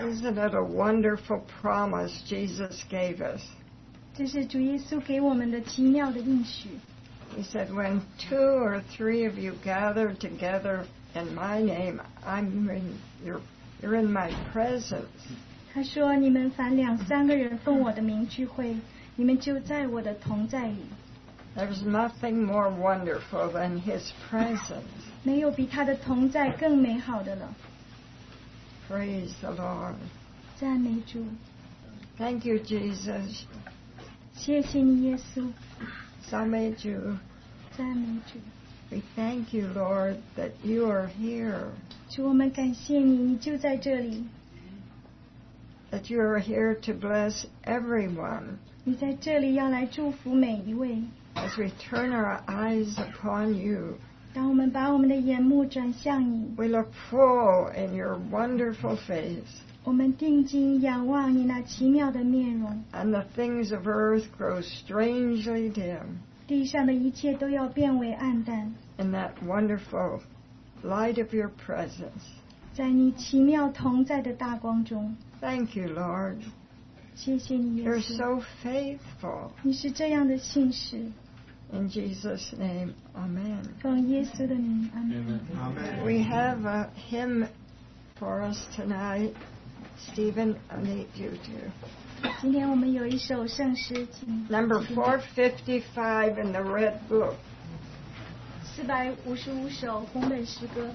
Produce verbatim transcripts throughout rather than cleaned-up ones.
Isn't it a wonderful promise Jesus gave us? 这是主耶稣给我们的奇妙的应许。 He said, when two or three of you gather together in my name, I'm in your, you're in my presence. 他说：“你们凡两三个人奉我的名聚会，你们就在我的同在里。” There's nothing more wonderful than His presence. 没有比他的同在更美好的了。 Praise the Lord. 赞美主。 Thank you, Jesus. 谢谢你，耶稣。 赞美主。 赞美主。 We thank you, Lord, that you are here. 主，我们感谢你，你就在这里。 That you are here to bless everyone. 你在这里要来祝福每一位。 As we turn our eyes upon you, 当我们把我们的眼目转向你， we look full in your wonderful face. 我们定睛仰望你那奇妙的面容。 And the things of earth grow strangely dim. 地上的一切都要变为暗淡。 In that wonderful light of your presence. 在你奇妙同在的大光中。 Thank you, Lord. 谢谢你，耶稣。 You're so faithful. 你是这样的信实。 In Jesus' name, Amen. 奉耶稣的名，阿门。 We have a hymn for us tonight. Stephen, I need you to. 今天我们有一首圣诗，请 Number four fifty-five in the Red Book. 四百五十五首红本诗歌。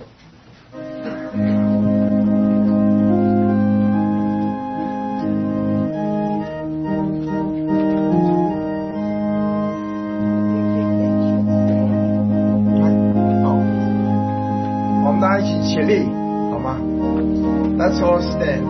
起立，好吗 ？Let's all stand.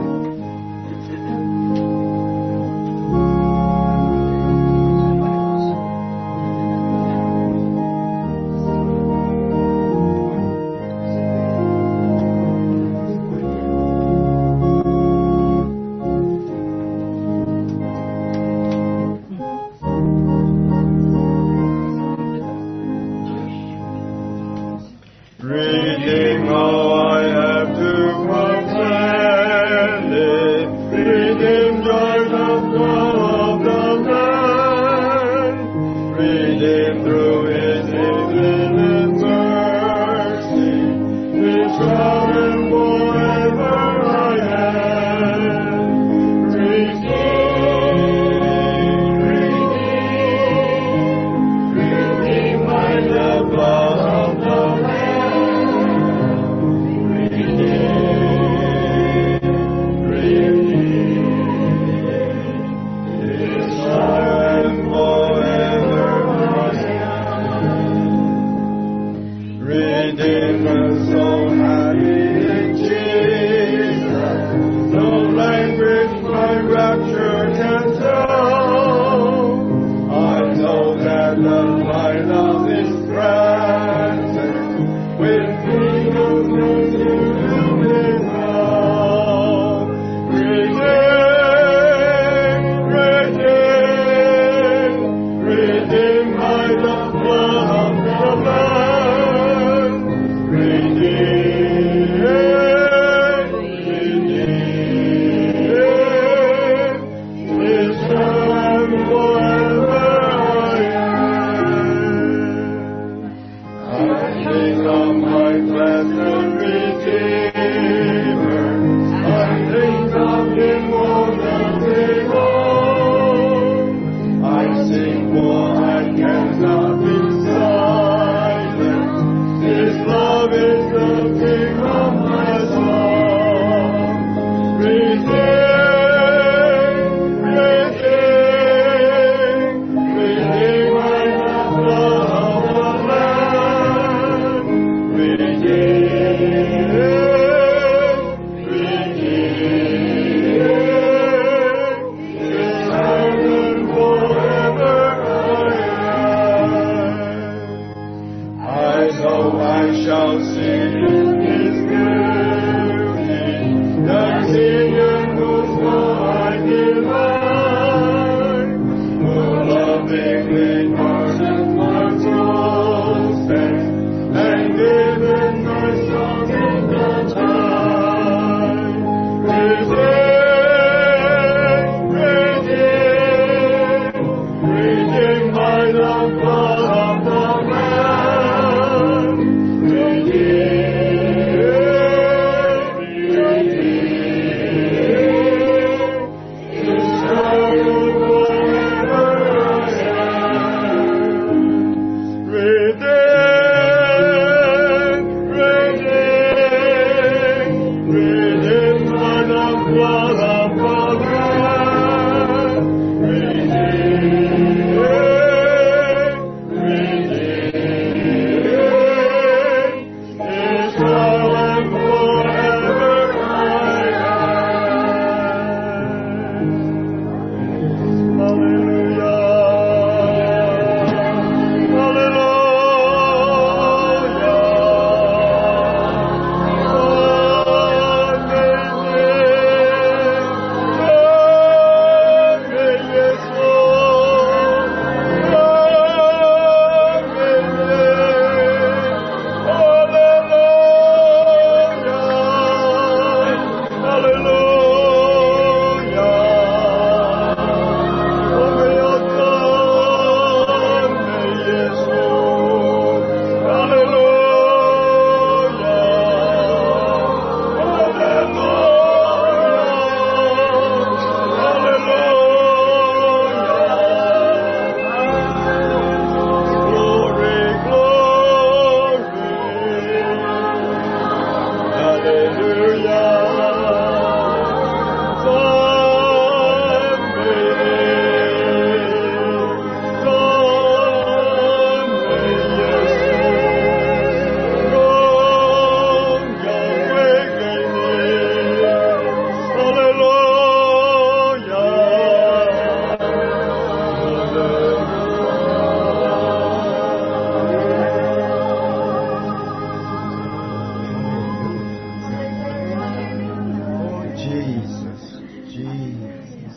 Jesus, Jesus.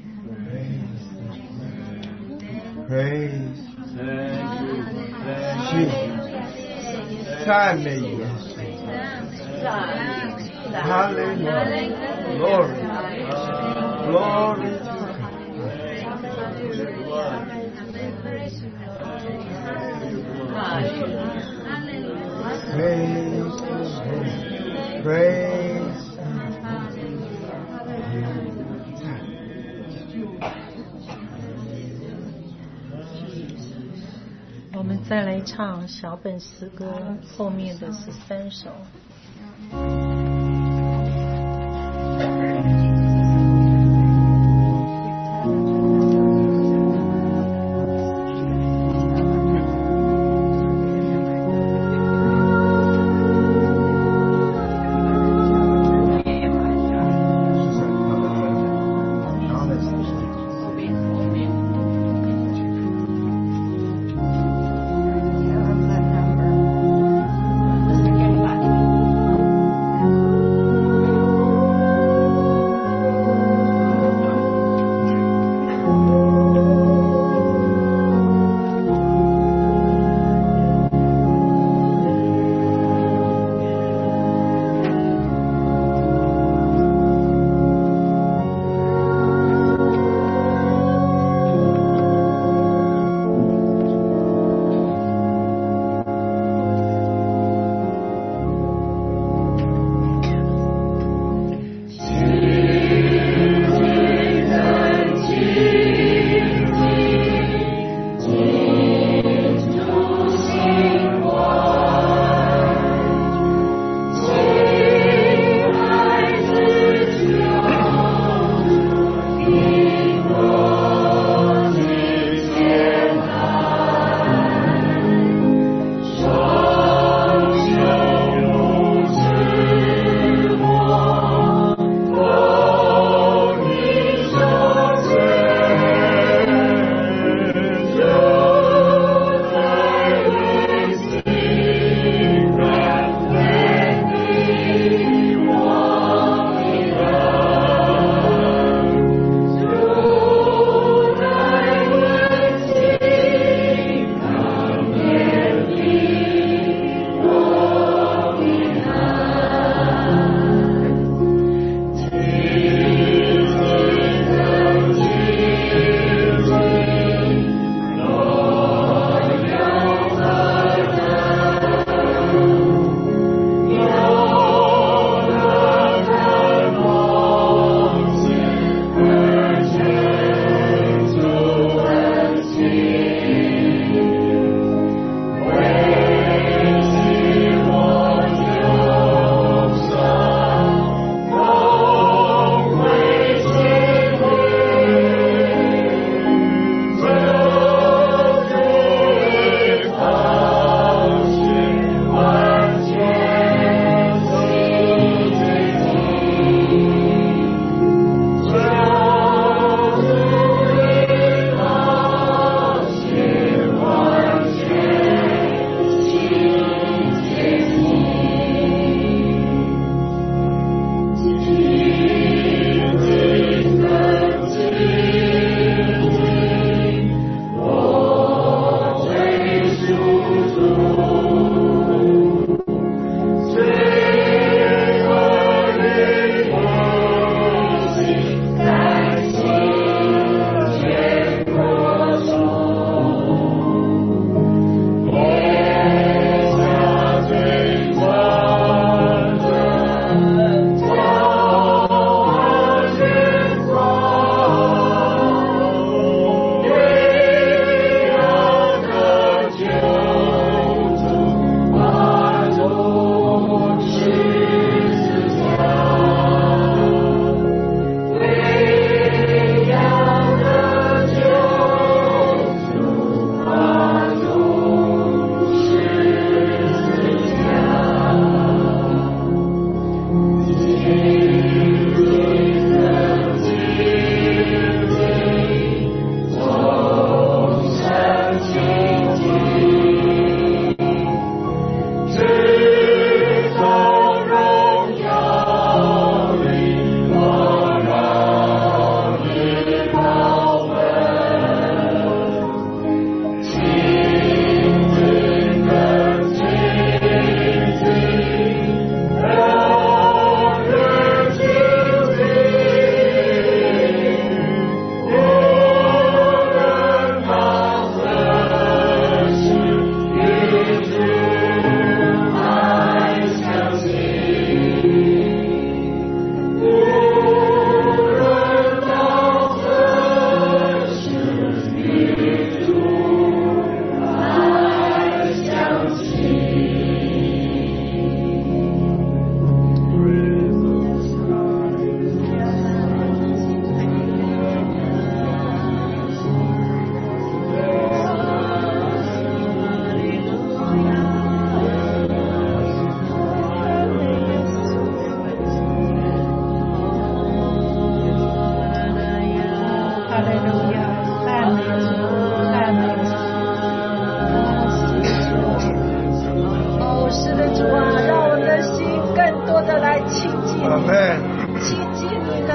Praise, praise, Jesus. Time may you. Hallelujah. Glory. Glory to God. Praise, praise. 我们再来唱小本诗歌后面的十三首。 Number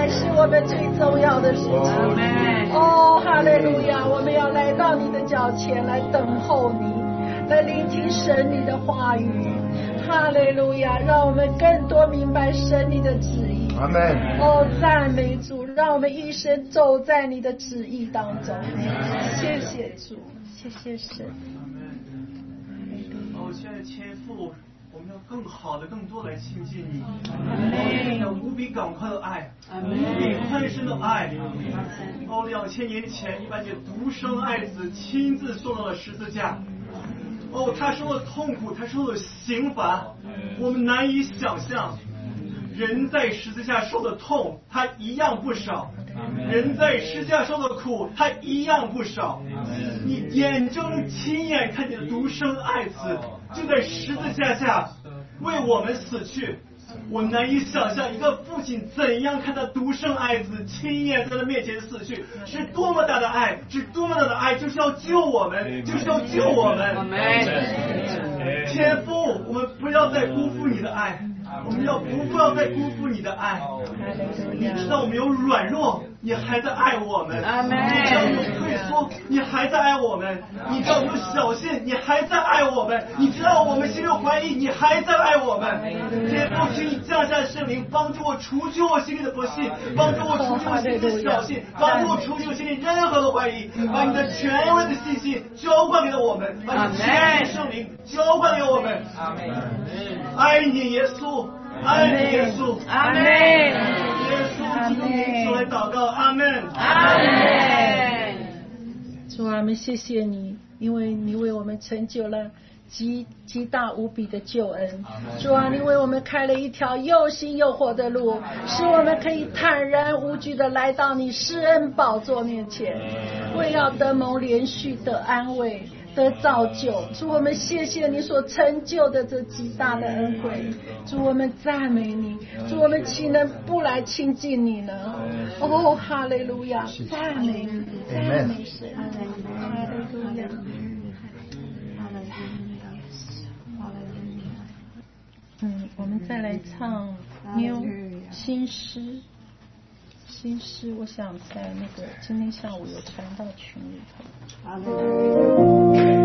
才是我们最重要的事情。哦，哈利路亚！我们要来到你的脚前来等候你，来聆听神你的话语。哈利路亚！让我们更多明白神你的旨意。 阿门。 哦，赞美主，让我们一生走在你的旨意当中。谢谢主，谢谢神。 哦，现在天父，我们要更好的、更多来亲近你。哦，要无比赶快的爱，无比宽深的爱。哦，两千年前，你把你的独生爱子亲自送到了十字架。哦，他受了痛苦，他受了刑罚，我们难以想象。人在十字架受的痛，他一样不少；人在十字架受的苦，他一样不少。你眼睁亲眼看见的独生爱子就在十字架下为我们死去，我难以想象一个父亲怎样看他独生爱子亲眼在他面前死去，是多么大的爱，是多么大的爱，就是要救我们，就是要救我们。天父，我们不要再辜负你的爱，我们要不不要再辜负你的爱。你知道我们有软弱，你还在爱我们；你知道我们有退缩，你还在爱我们；你知道我们有小信，你还在爱我们；你知道我们心有怀疑，你还在爱我们。天父，请你降下圣灵，帮助我除去我心里的不信，帮助我除去我心里的小信，帮助我除去我心里任何的怀疑，把你的权威的信心浇灌给了我们，把你权威的圣灵浇灌给我们。爱你耶稣，爱你耶稣，阿门。耶稣基督名出来祷告，阿门，阿门。 主啊，我们谢谢你，因为你为我们成就了极极大无比的救恩。主啊，你为我们开了一条又新又活的路，使我们可以坦然无惧的来到你施恩宝座面前，为要得蒙连续的安慰，得造就。主，我们谢谢你所成就的这极大的恩惠。主，我们赞美你。主，我们岂能不来亲近你呢？哦，哈利路亚，赞美你，赞美神，哈利路亚。嗯，我们再来唱妞新诗。新诗，我想在那个今天下午有传到群里头。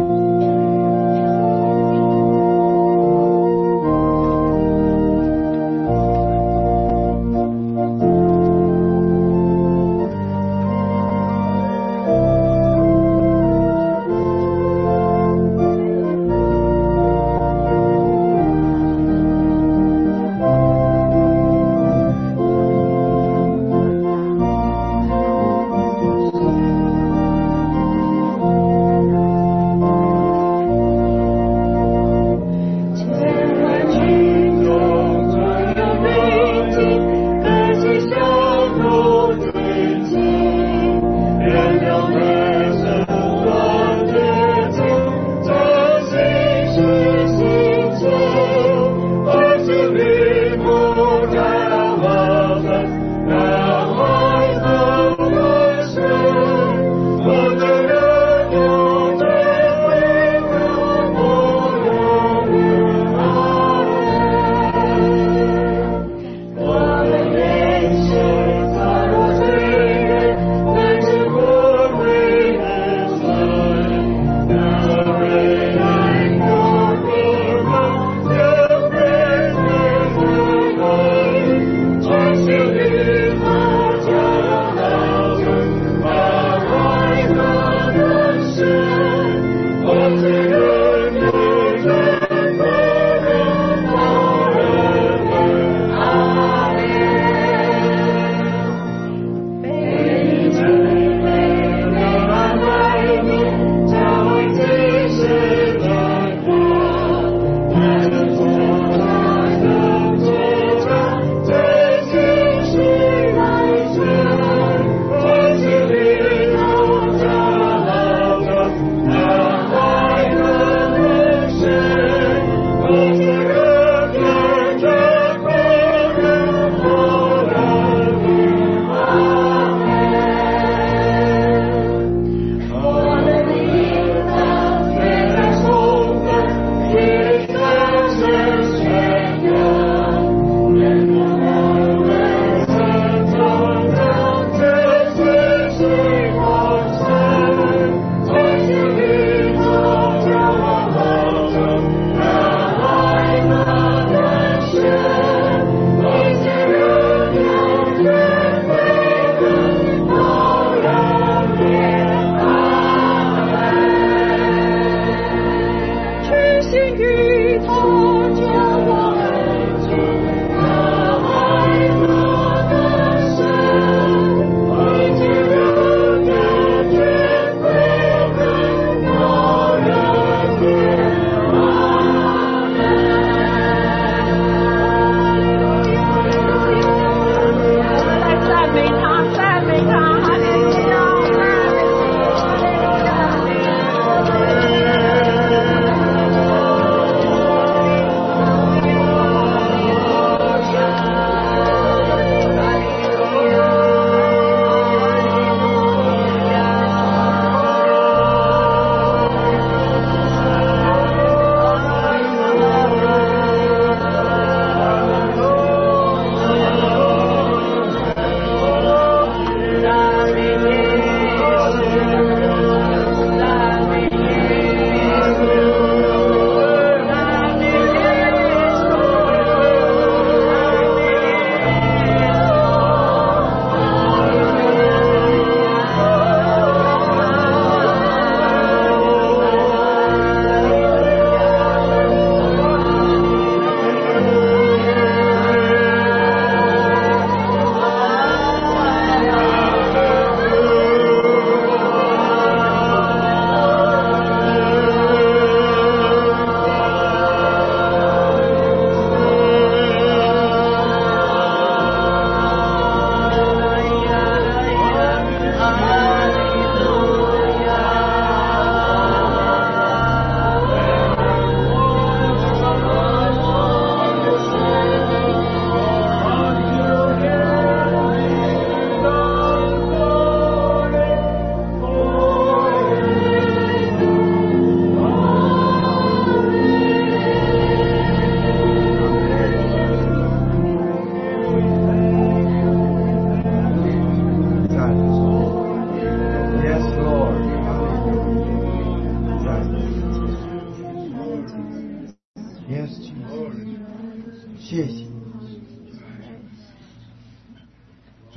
阿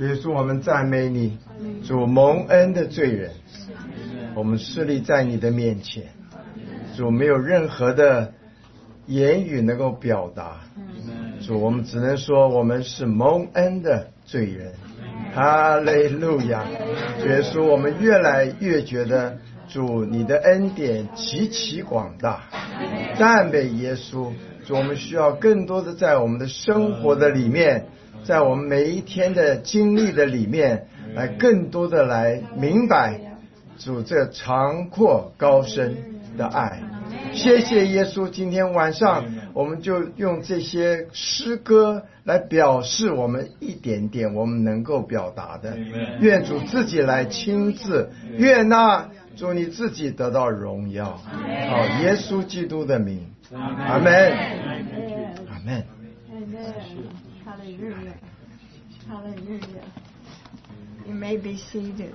主耶稣，我们赞美你，主蒙恩的罪人，我们侍立在你的面前，主没有任何的言语能够表达，主我们只能说我们是蒙恩的罪人。哈利路亚！主耶稣，我们越来越觉得主你的恩典极其广大，赞美耶稣。主，我们需要更多的在我们的生活的里面，在我们每一天的经历的里面，来更多的来明白主这长阔高深的爱。谢谢耶稣，今天晚上我们就用这些诗歌来表示我们一点点我们能够表达的。愿主自己来亲自悦纳，主你自己得到荣耀。好，耶稣基督的名，阿门，阿门。 Hallelujah. Hallelujah. You may be seated.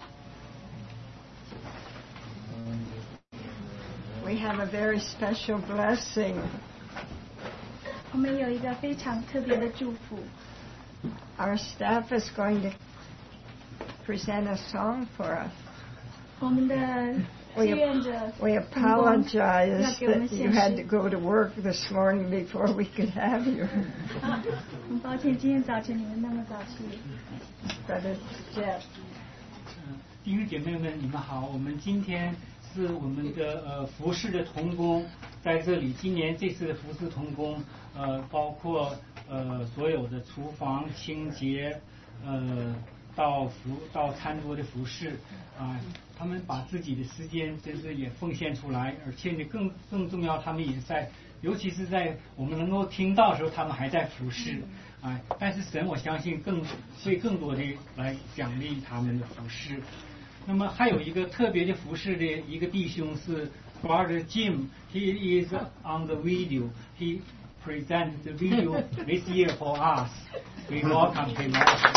We have a very special blessing. 我们有一个非常特别的祝福。 Our staff is going to present a song for us. 我们的志愿者 We apologize that you had to go to work this morning before we could have you. 很抱歉，今天早晨你们那么早去。 Brother Jeff. 弟兄姐妹们，你们好！我们今天是我们的呃服侍的同工在这里。今年这次的服侍同工，呃，包括呃所有的厨房清洁，呃，到服到餐桌的服侍啊、呃，他们把自己的时间真是也奉献出来，而且呢更更重要，他们也在，尤其是在我们能够听到的时候，他们还在服侍。啊、呃，但是神我相信更会更多的来奖励他们的服侍。那么还有一个特别的服侍的一个弟兄是 Brother Jim. He is on the video. He presents the video this year for us. We welcome him.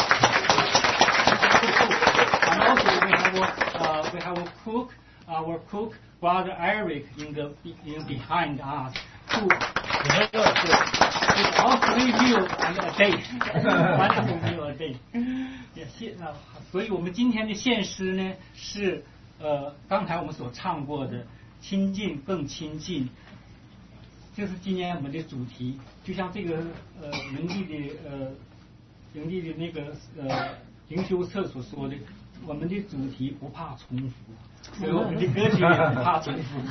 And also we have a, uh, we have a cook, our cook, Brother Eric, in the in behind us. Who it's all three meals a day, wonderful meal a day. 也献啊，所以我们今天的献诗呢是呃刚才我们所唱过的亲近更亲近，这是今年我们的主题。就像这个呃营地的呃营地的那个呃灵修社所说的，我们的主题不怕重复，所以我们的歌曲也不怕重复。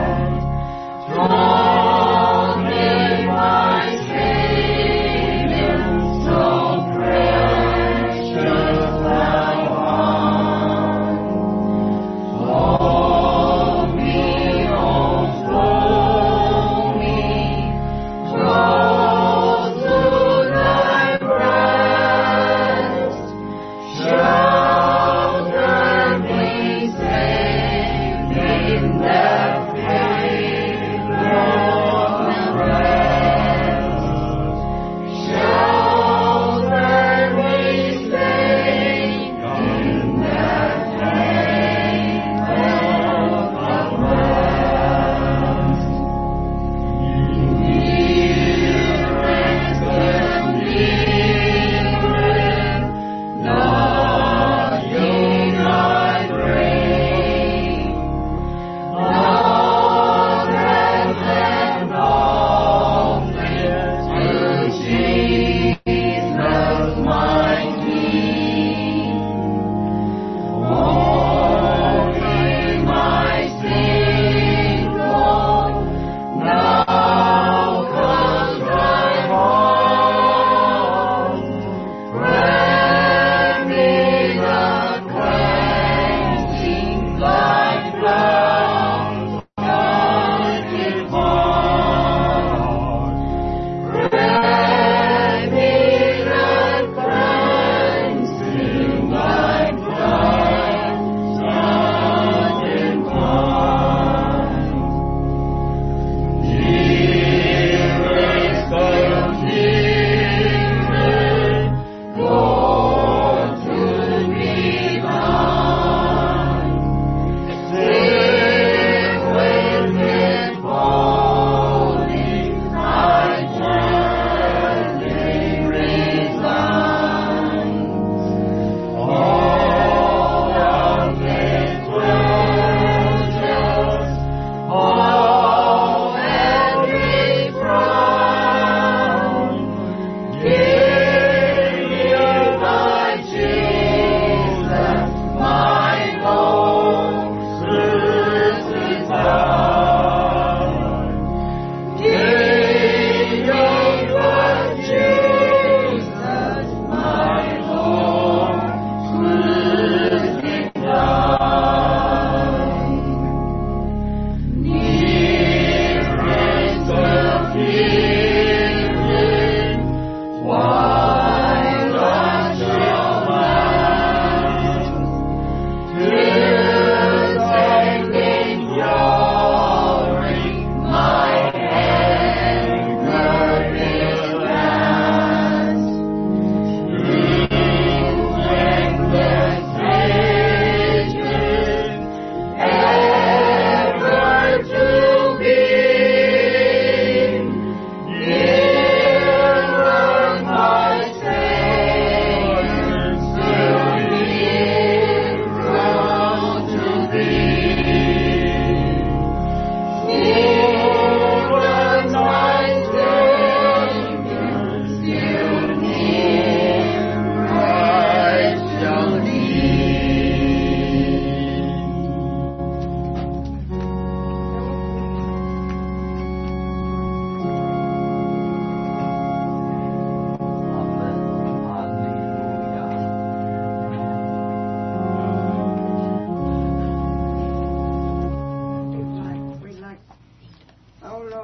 Strong in my Savior.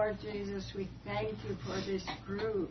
Lord Jesus, we thank you for this group.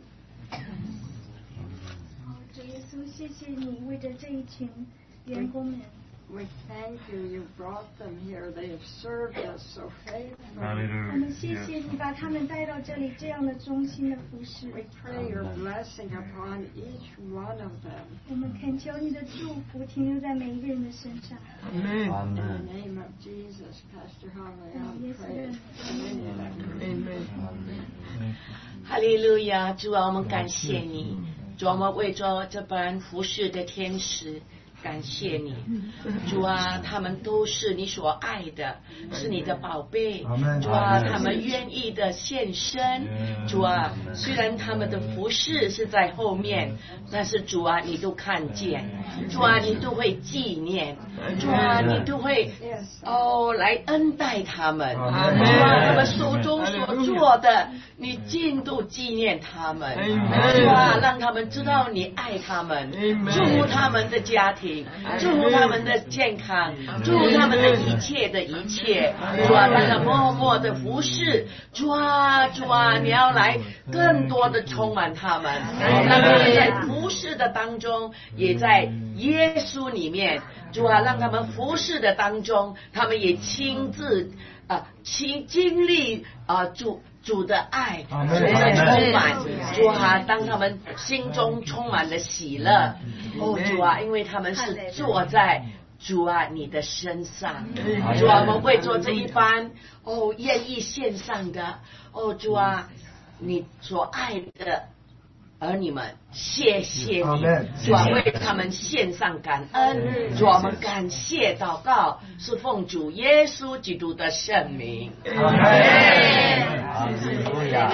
主耶稣，谢谢你为着这一群员工们。 We thank you. You brought them here. They have served us so faithfully. 我们谢谢你把他们带到这里，这样的忠心的服侍。 We pray your blessing upon each one of them. 我们恳求你的祝福停留在每一个人的身上。 Amen. In the name of Jesus, Pastor Holly, I pray for many of them. Amen. 哈利路亚，主啊，我们感谢你，主啊，我们为着这班服侍的天使。感谢你，主啊，他们都是你所爱的，是你的宝贝。主啊，他们愿意的献身。主啊，虽然他们的服侍是在后面，但是主啊，你都看见。主啊，你都会纪念。主啊，你都会哦来恩待他们。主啊，他们手中所做的，你尽都纪念他们。主啊，让他们知道你爱他们，祝福他们的家庭。祝福他们的健康，祝福他们的一切的一切。主啊，让他默默的服侍。主啊，主啊，你要来更多的充满他们，让他们在服侍的当中，也在耶稣里面。主啊，让他们服侍的当中，他们也亲自啊亲经历啊主。主的爱，主的充满，主啊，当他们心中充满了喜乐，哦，主啊，因为他们是坐在主啊你的身上，主啊，我们为做这一班哦愿意献上的，哦，主啊，你所爱的儿女们，谢谢你，主啊，为他们献上感恩，主啊，我们感谢祷告，是奉主耶稣基督的圣名。阿门。哈利路亚。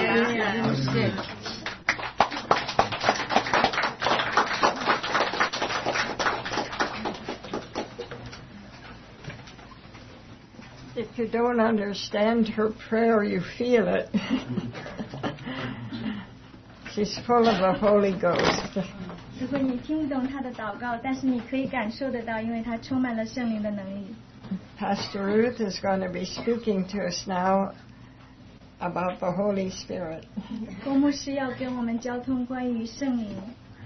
If you don't understand her prayer, you feel it. She's full of the Holy Ghost. 如果你听不懂他的祷告，但是你可以感受得到，因为他充满了圣灵的能力。 Pastor Ruth is going to be speaking to us now about the Holy Spirit. 郭牧师要跟我们交通关于圣灵。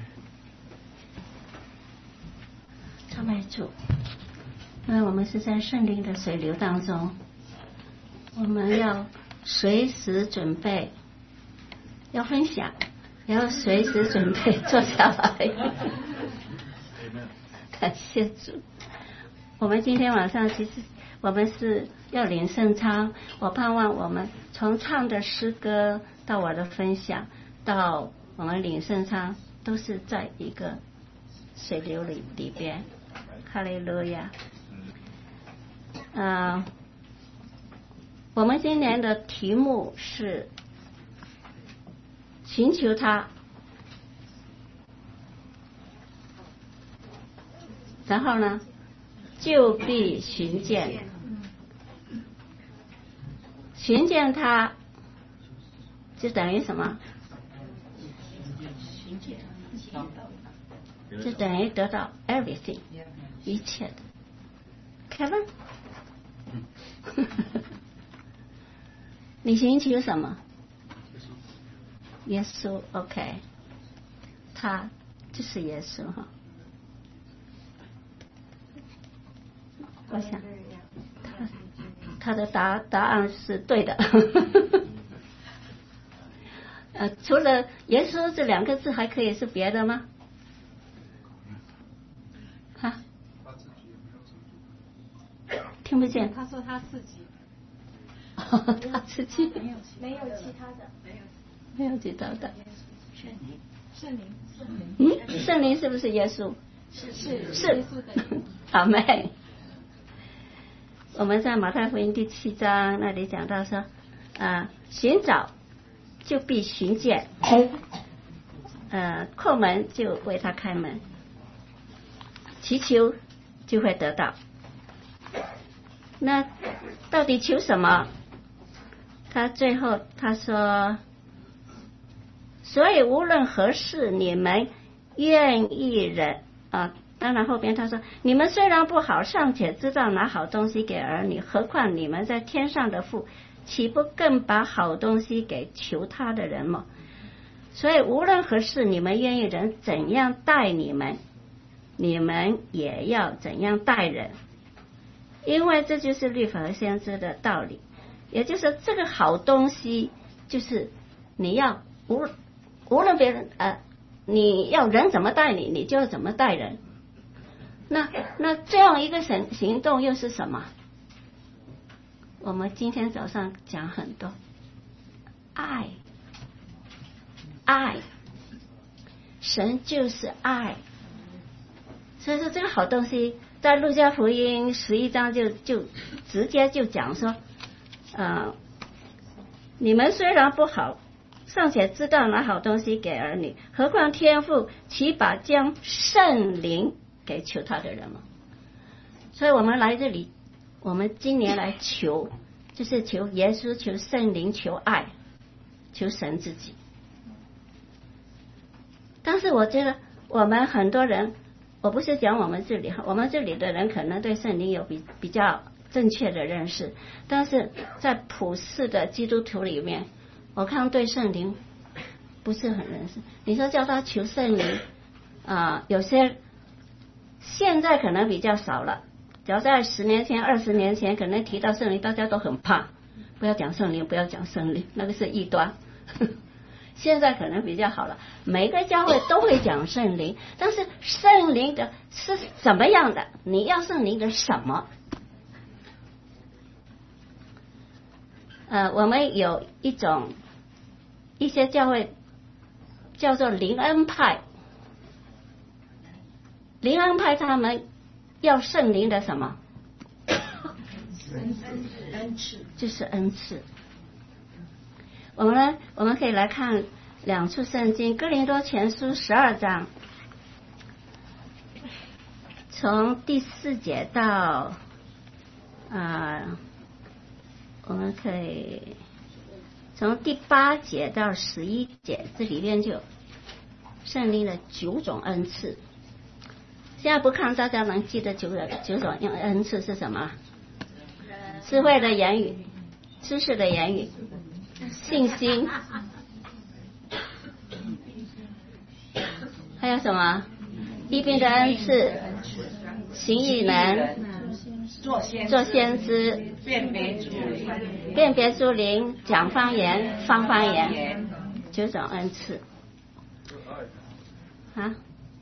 赞美主，因为我们是在圣灵的水流当中，我们要随时准备，要分享，也要随时准备坐下来。感谢主。我们今天晚上其实我们是要领圣餐，我盼望我们从唱的诗歌到我的分享，到我们领圣餐，都是在一个水流里里边。哈利路亚。嗯、呃，我们今年的题目是寻求他，然后呢就必寻见，寻见他就等于什么？就等于得到 everything 一切的。Kevin， 你寻求什么？耶稣 ，OK， 他就是耶稣哈。我想他他的答答案是对的。呃，除了耶稣这两个字，还可以是别的吗？哈？听不见。 他说他自己。 哦，他自己。 没有没有其他的。没有。 没有其他的。 圣灵，圣灵，圣灵。 嗯，圣灵是不是耶稣？ 是是是。 耶稣的。 好妹。我们在马太福音第七章那里讲到说，啊，寻找就必寻见，呃，叩门就为他开门，祈求就会得到。那到底求什么？他最后他说，所以无论何事，你们愿意忍啊。当然后边他说，你们虽然不好，尚且知道拿好东西给儿女，何况你们在天上的父岂不更把好东西给求他的人吗？所以无论何事，你们愿意人怎样待你们，你们也要怎样待人，因为这就是律法和先知的道理。也就是这个好东西，就是你要无无论别人呃，你要人怎么待你，你就要怎么待人。那那这样一个行行动又是什么？我们今天早上讲很多爱。爱，神就是爱，所以说这个好东西在路加福音十一章就就直接就讲说，呃，你们虽然不好，尚且知道拿好东西给儿女，何况天父岂把将圣灵给求他的人吗？所以我们来这里，我们今年来求，就是求耶稣，求圣灵，求爱，求神自己。但是我觉得我们很多人，我不是讲我们这里，我们这里的人可能对圣灵有比比较正确的认识，但是在普世的基督徒里面，我看对圣灵不是很认识。你说叫他求圣灵啊、呃，有些现在可能比较少了，只要在十年前、二十年前，可能提到圣灵，大家都很怕，不要讲圣灵，不要讲圣灵，那个是异端。现在可能比较好了，每个教会都会讲圣灵，但是圣灵的是怎么样的？你要圣灵的什么？呃，我们有一种一些教会叫做灵恩派，灵恩派他们要圣灵的什么？恩赐，就是恩赐。我们呢，我们可以来看两处圣经，哥林多前书十二章，从第四节到啊、呃，我们可以从第八节到十一节，这里面就有圣灵的九种恩赐。现在不看，大家能记得九个九种恩赐是什么？智慧的言语，知识的言语，信心，还有什么？医病的恩赐，行异能，做先知，辨别诸灵，辨别诸灵，讲方言，方方言，九种恩赐。啊？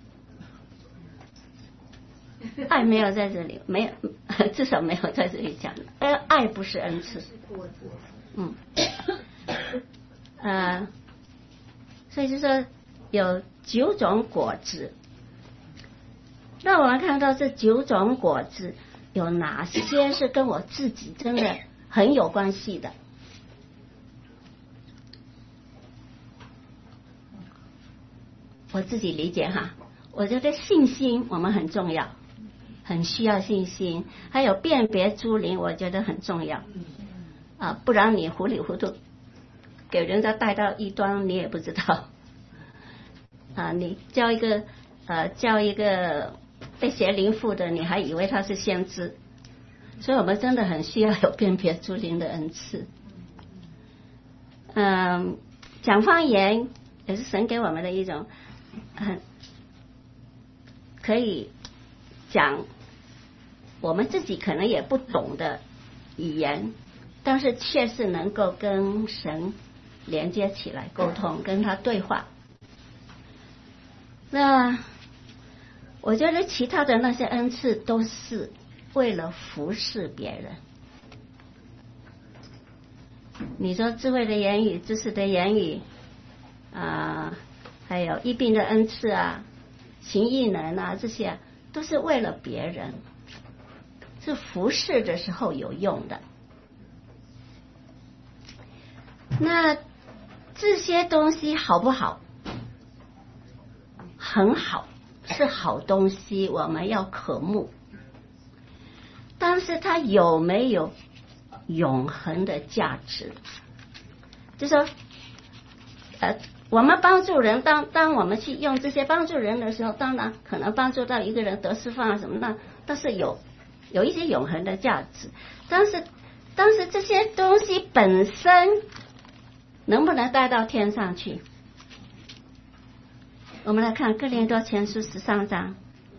爱没有在这里，没有，至少没有在这里讲的。呃，爱不是恩赐。嗯。呃，所以就说有九种果子。那我们看到这九种果子有哪些是跟我自己真的很有关系的？我自己理解哈，我觉得信心我们很重要，很需要信心，还有辨别诸灵，我觉得很重要啊，不然你糊里糊涂给人家带到异端，你也不知道啊。你叫一个呃叫一个被邪灵附的，你还以为他是先知，所以我们真的很需要有辨别诸灵的恩赐。嗯，讲方言也是神给我们的一种很可以讲我们自己可能也不懂的语言，但是却是能够跟神连接起来沟通，跟他对话。那我觉得其他的那些恩赐都是为了服侍别人。你说智慧的言语，知识的言语啊、呃，还有医病的恩赐啊，行异能啊，这些都是为了别人，是服侍的时候有用的。那这些东西好不好？很好，是好东西，我们要渴慕。但是它有没有永恒的价值？就说，呃，我们帮助人，当当我们去用这些帮助人的时候，当然可能帮助到一个人得释放啊什么的，但是有有一些永恒的价值。但是但是是这些东西本身能不能带到天上去？我们来看哥林多前书十三章，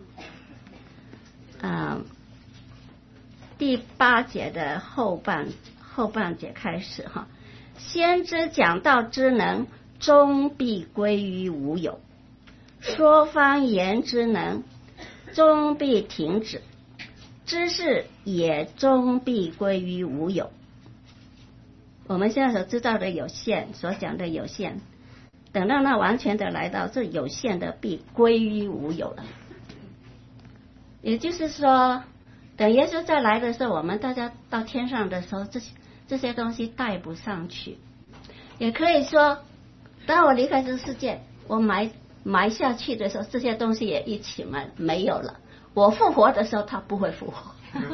嗯，第八节的后半后半节开始哈。先知讲道之能，终必归于无有；说方言之能，终必停止；知识也终必归于无有。我们现在所知道的有限，所讲的有限，等到那完全的来到，这有限的必归于无有了。也就是说，等耶稣再来的时候，我们大家到天上的时候，这些这些东西带不上去。也可以说，当我离开这个世界，我埋埋下去的时候，这些东西也一起埋没有了。我复活的时候，它不会复活，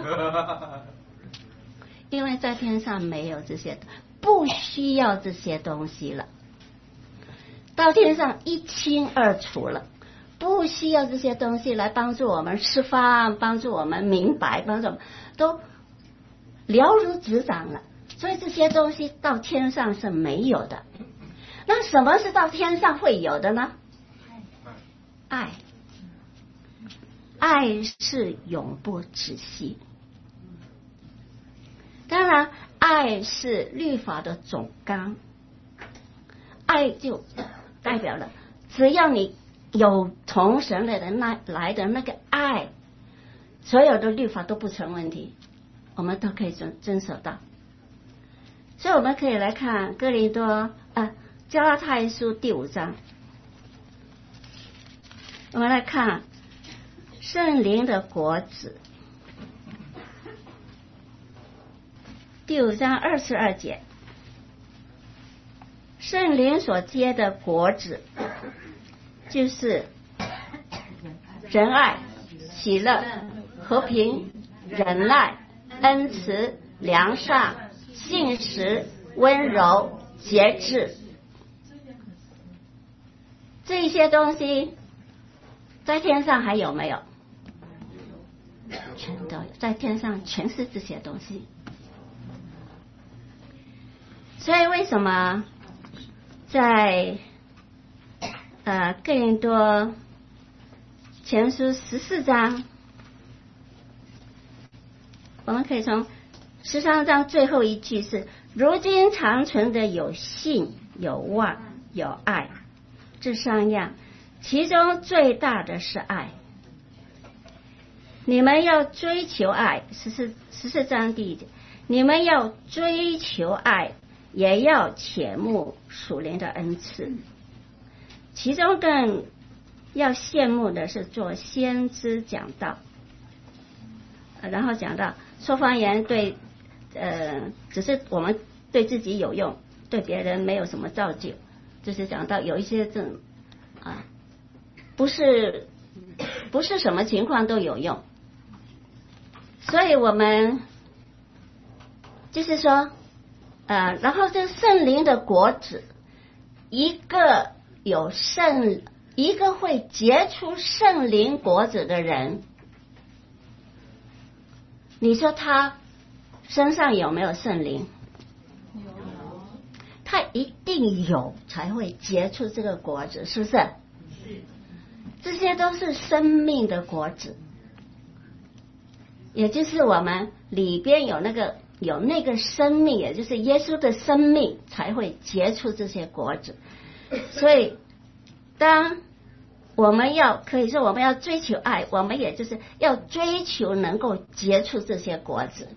因为在天上没有这些，不需要这些东西了。到天上一清二楚了，不需要这些东西来帮助我们吃饭，帮助我们明白，帮助我们都了如指掌了。所以这些东西到天上是没有的。那什么是到天上会有的呢？爱，爱是永不止息。当然，爱是律法的总纲，爱就代表了，只要你有从神来的那来的那个爱，所有的律法都不成问题，我们都可以遵遵守到。所以我们可以来看哥林多啊加拉太书第五章，我们来看圣灵的果子，第五章二十二节，圣灵所结的果子就是仁爱、喜乐、和平、忍耐、恩慈、良善、信实、温柔、节制。这些东西在天上还有没有？全都有，在天上全是这些东西。所以为什么在呃哥林多前书十四章，我们可以从十三章最后一句是：如今长存的有信、有望、有爱，这三样，其中最大的是爱。你们要追求爱，十四十四章第一节，你们要追求爱，也要切慕属灵的恩赐。其中更要羡慕的是做先知讲道，然后讲到说方言对呃，只是我们对自己有用，对别人没有什么造就。就是讲到有一些这种啊，不是不是什么情况都有用。所以我们就是说呃，然后这圣灵的果子，一个有圣一个会结出圣灵果子的人，你说他身上有没有圣灵？有，他一定有才会结出这个果子，是不是？是，这些都是生命的果子，也就是我们里边有那个有那个生命，也就是耶稣的生命才会结出这些果子。所以当我们要可以说我们要追求爱，我们也就是要追求能够结出这些果子。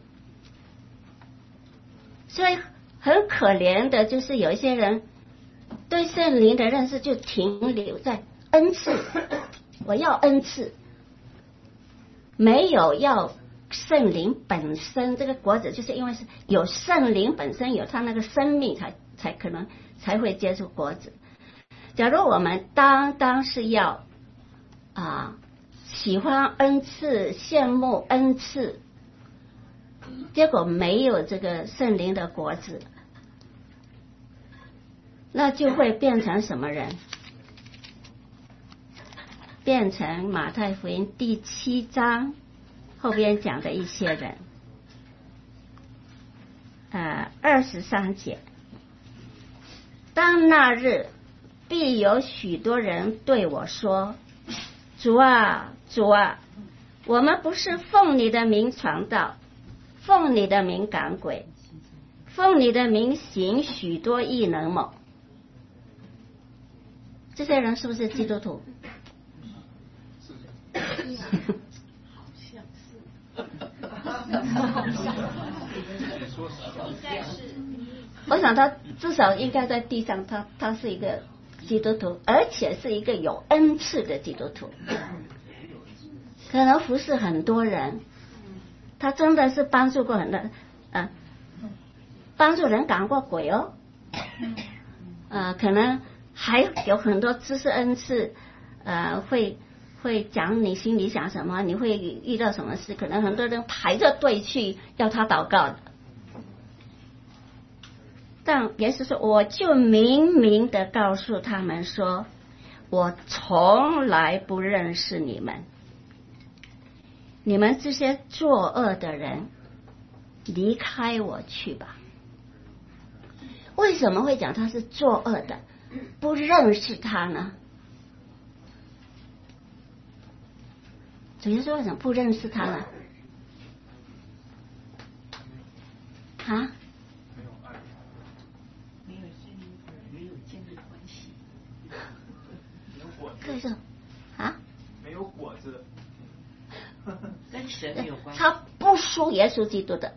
所以很可怜的就是有一些人对圣灵的认识就停留在恩赐，我要恩赐，没有要圣灵本身。这个果子就是因为是有圣灵本身，有他那个生命才才可能才会结出果子。假如我们单单是要啊喜欢恩赐、羡慕恩赐，结果没有这个圣灵的果子，那就会变成什么人？变成马太福音第七章后边讲的一些人。 二十三节，当那日必有许多人对我说，主啊主啊，我们不是奉你的名传道，奉你的名赶鬼，奉你的名行许多异能吗？这些人是不是基督徒？我想他至少应该在地上，他他是一个基督徒，而且是一个有恩赐的基督徒，可能服侍很多人，他真的是帮助过很多啊，帮助人赶过鬼哦，啊，可能还有很多知识恩赐，呃，会会讲你心里想什么，你会遇到什么事，可能很多人排着队去要他祷告的。但耶稣说，我就明明的告诉他们说，我从来不认识你们，你们这些作恶的人，离开我去吧。为什么会讲他是作恶的，不认识他呢？主耶稣为什么不认识他呢？啊？对是啊， 没有果子， 跟神没有关系。 他不属耶稣基督的，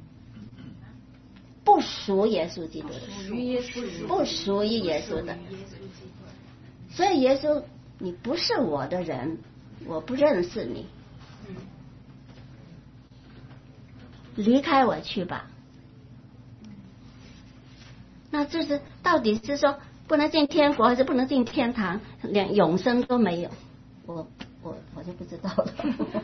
不属耶稣基督的，不属于耶稣的。所以耶稣，你不是我的人，我不认识你，离开我去吧。那这是到底是说不能进天国，还是不能进天堂，连永生都没有？我我我就不知道了。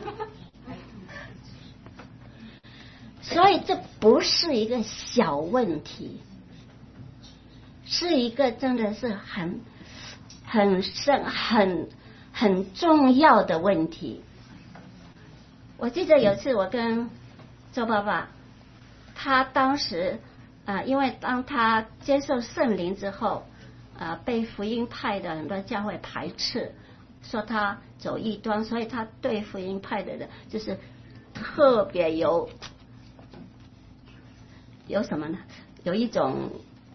所以这不是一个小问题，是一个真的是很很深很很重要的问题。我记得有一次我跟周爸爸，他当时啊、呃，因为当他接受圣灵之后啊、呃，被福音派的很多教会排斥，说他走异端，所以他对福音派的人就是特别有有什么呢？有一种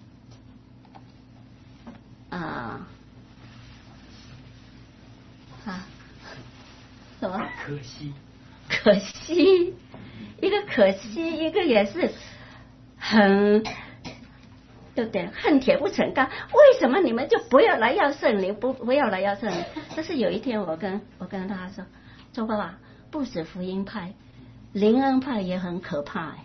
啊啊什么？ 可惜， 可惜，一个可惜，一个也是很对不对？恨铁不成钢。为什么你们就不要来要圣灵？不不要来要圣灵？但是有一天我跟我跟他说，周爸爸，不止福音派，灵恩派也很可怕哎。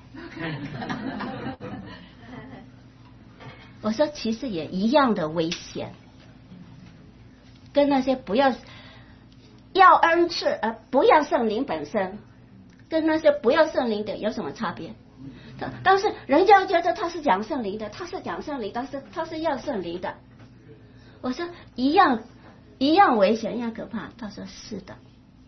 我说其实也一样的危险，跟那些不要要恩赐而不要圣灵本身，跟那些不要圣灵的有什么差别？但是人家觉得他是讲圣灵的，他是讲圣灵，但是他是要圣灵的。我说一样一样危险，一样可怕。他说是的，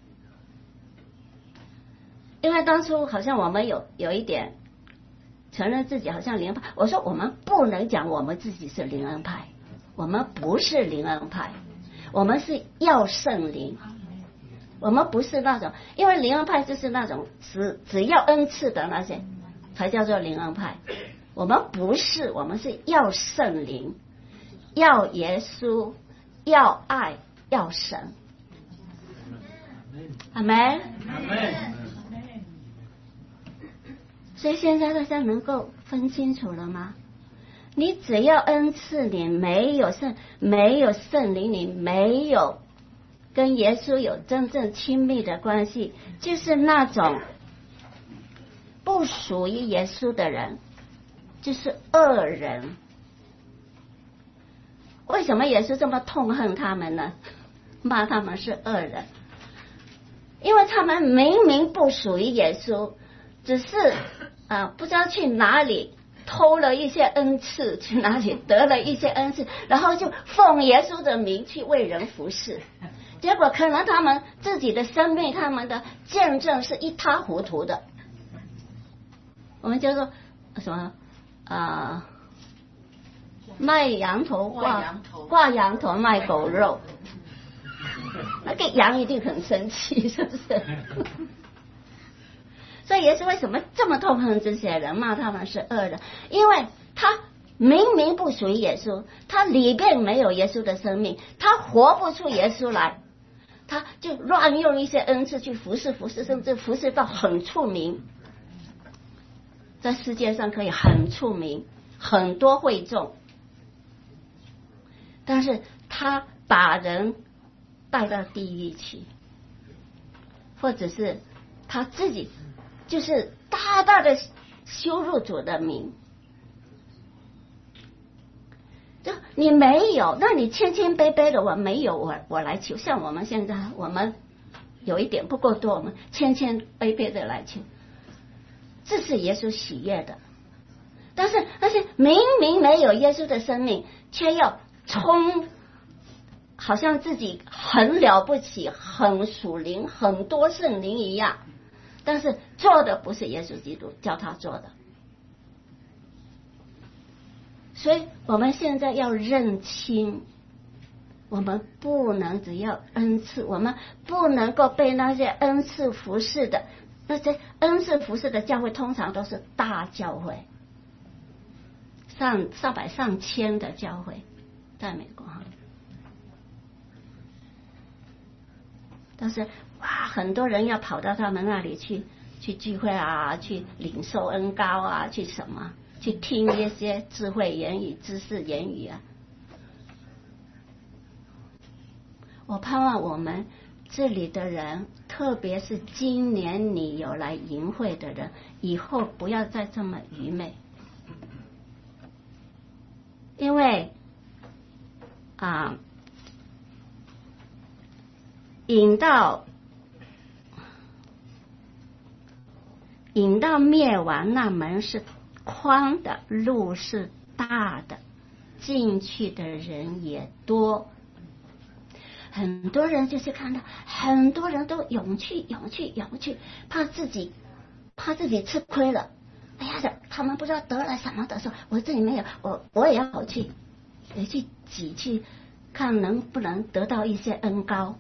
因为当初好像我们有有一点承认自己好像灵恩派，我说我们不能讲我们自己是灵恩派，我们不是灵恩派，我们是要圣灵，我们不是那种，因为灵恩派就是那种只只要恩赐的那些才叫做灵恩派，我们不是，我们是要圣灵，要耶稣，要爱，要神。阿门。 阿门。 所以现在大家能够分清楚了吗？你只要恩赐，你没有圣，没有圣灵，你没有跟耶稣有真正亲密的关系，就是那种不属于耶稣的人，就是恶人。为什么耶稣这么痛恨他们呢？骂他们是恶人，因为他们明明不属于耶稣，只是啊，不知道去哪里偷了一些恩赐，去哪里得了一些恩赐，然后就奉耶稣的名去为人服侍，结果可能他们自己的生命，他们的见证是一塌糊涂的。我们就说什么啊、卖羊头挂挂羊头卖狗肉，那个羊一定很生气，是不是？所以耶稣为什么这么痛恨这些人，骂他们是恶人？因为他明明不属于耶稣，他里边没有耶稣的生命，他活不出耶稣来，他就乱用一些恩赐去服侍服侍，甚至服侍到很出名，在世界上可以很出名，很多会众，但是他把人带到地狱去，或者是他自己就是大大的羞辱主的名。就你没有，那你谦谦卑卑的，我没有，我我来求。像我们现在，我们有一点不够多，我们谦谦卑卑的来求，这是耶稣喜悦的。但是但是明明没有耶稣的生命，却要冲，好像自己很了不起，很属灵，很多圣灵一样，但是做的不是耶稣基督叫他做的。所以我们现在要认清，我们不能只要恩赐，我们不能够被那些恩赐服侍的，那些恩赐服侍的教会通常都是大教会，上上百上千的教会，在美国哈，但是哇，很多人要跑到他们那里去去聚会啊，去领受恩膏啊，去什么？去听一些智慧言语、知识言语啊！我盼望我们这里的人，特别是今年你有来营会的人，以后不要再这么愚昧，因为啊，引到引到灭亡那门是宽的，路是大的，进去的人也多。很多人就是看到很多人都涌去涌去涌去，怕自己怕自己吃亏了，哎呀，他们不知道得了什么的时候，我这里没有，我我也要去也去挤去看能不能得到一些恩膏。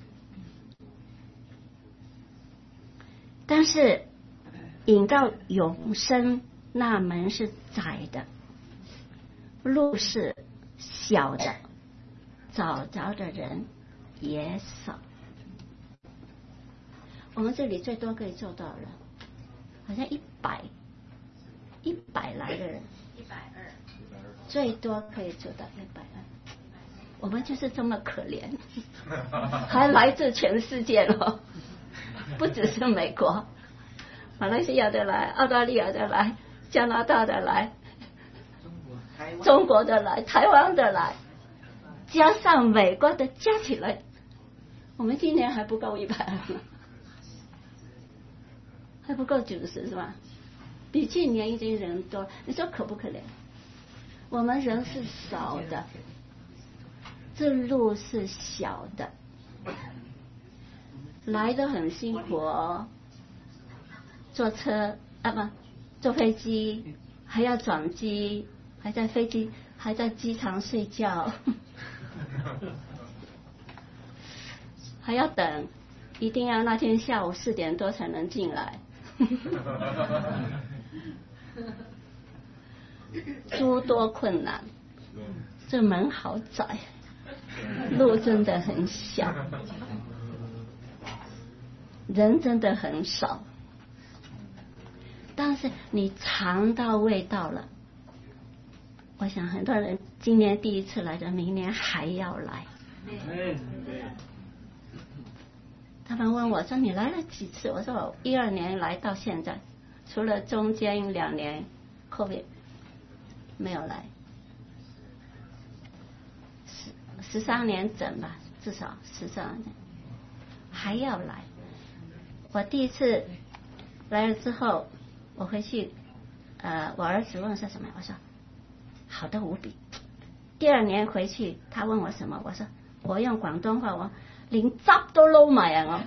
但是引到永生那门是窄的，路是小的，找着的人也少。我们这里最多可以做到了，好像一百一百来的人，一百二，最多可以做到一百二。我们就是这么可怜，还来自全世界了，不只是美国，马来西亚的来，澳大利亚的来，加拿大的来，中国的来，台湾的来，加上美国的加起来，我们今年还不够一百二呢，还不够九十是吧？比去年已经人多，你说可不可怜？我们人是少的，这路是小的，来得很辛苦哦，坐车啊不，坐飞机还要转机，还在飞机还在机场睡觉，还要等，一定要那天下午四点多才能进来。诸多困难，这门好窄，路真的很小，人真的很少，但是你尝到味道了，我想很多人今年第一次来的，明年还要来。他们问我说你来了几次？我说我一二年来到现在，除了中间两年 COVID 没有来，十十三年整吧，至少十三年还要来。我第一次来了之后，我回去，呃，我儿子问是什么，我说好的无比。第二年回去，他问我什么，我说我用广东话，我连汁都撈埋啊！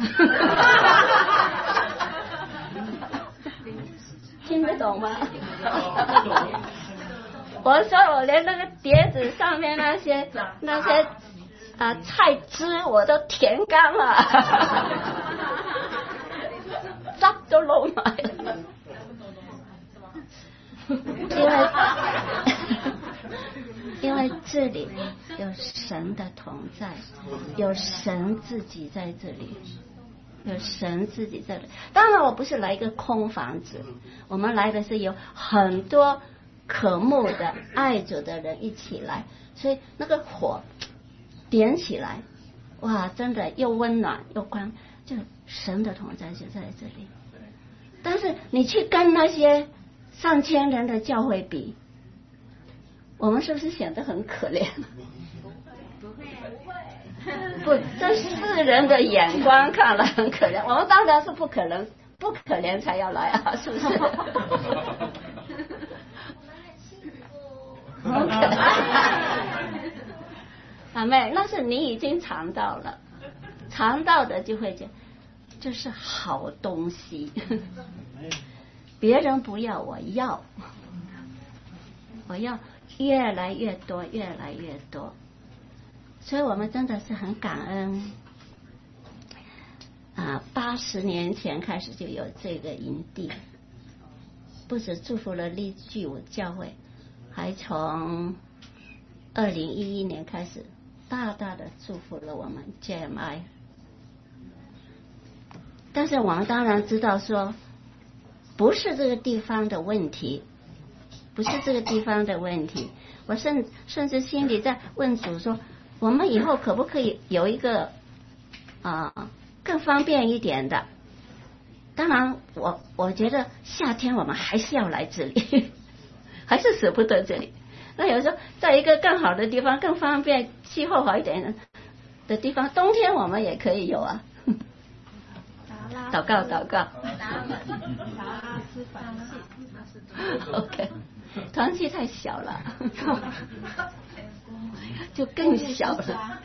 我聽得懂嗎？ 我说我连那个碟子上面那些那些啊菜汁我都填干了，汁都漏埋了，因为因为这里有神的同在，有神自己在这里。有神自己在这里，当然我不是来一个空房子，我们来的是有很多渴慕的爱主的人一起来，所以那个火点起来，哇，真的又温暖又光，就神的同在就在这里。但是你去跟那些上千人的教会比，我们是不是显得很可怜？不，这世人的眼光看了很可怜，我们当然是不可能不可怜才要来啊，是不是？很可怜。阿妹，那是你已经尝到了，尝到的就会讲这是好东西，别人不要，我要，我要越来越多，越来越多。所以我们真的是很感恩啊！八十年前开始就有这个营地，不止祝福了立具舞教会，还从二零一一年开始大大的祝福了我们 J M I。但是我们当然知道说，不是这个地方的问题，不是这个地方的问题。我甚甚至心里在问主说，我们以后可不可以有一个啊、呃、更方便一点的？当然我我觉得夏天我们还是要来这里，还是舍不得这里。那有时候在一个更好的地方，更方便气候好一点的地方，冬天我们也可以有啊。祷告祷告。OK， 团契太小了。就更小了，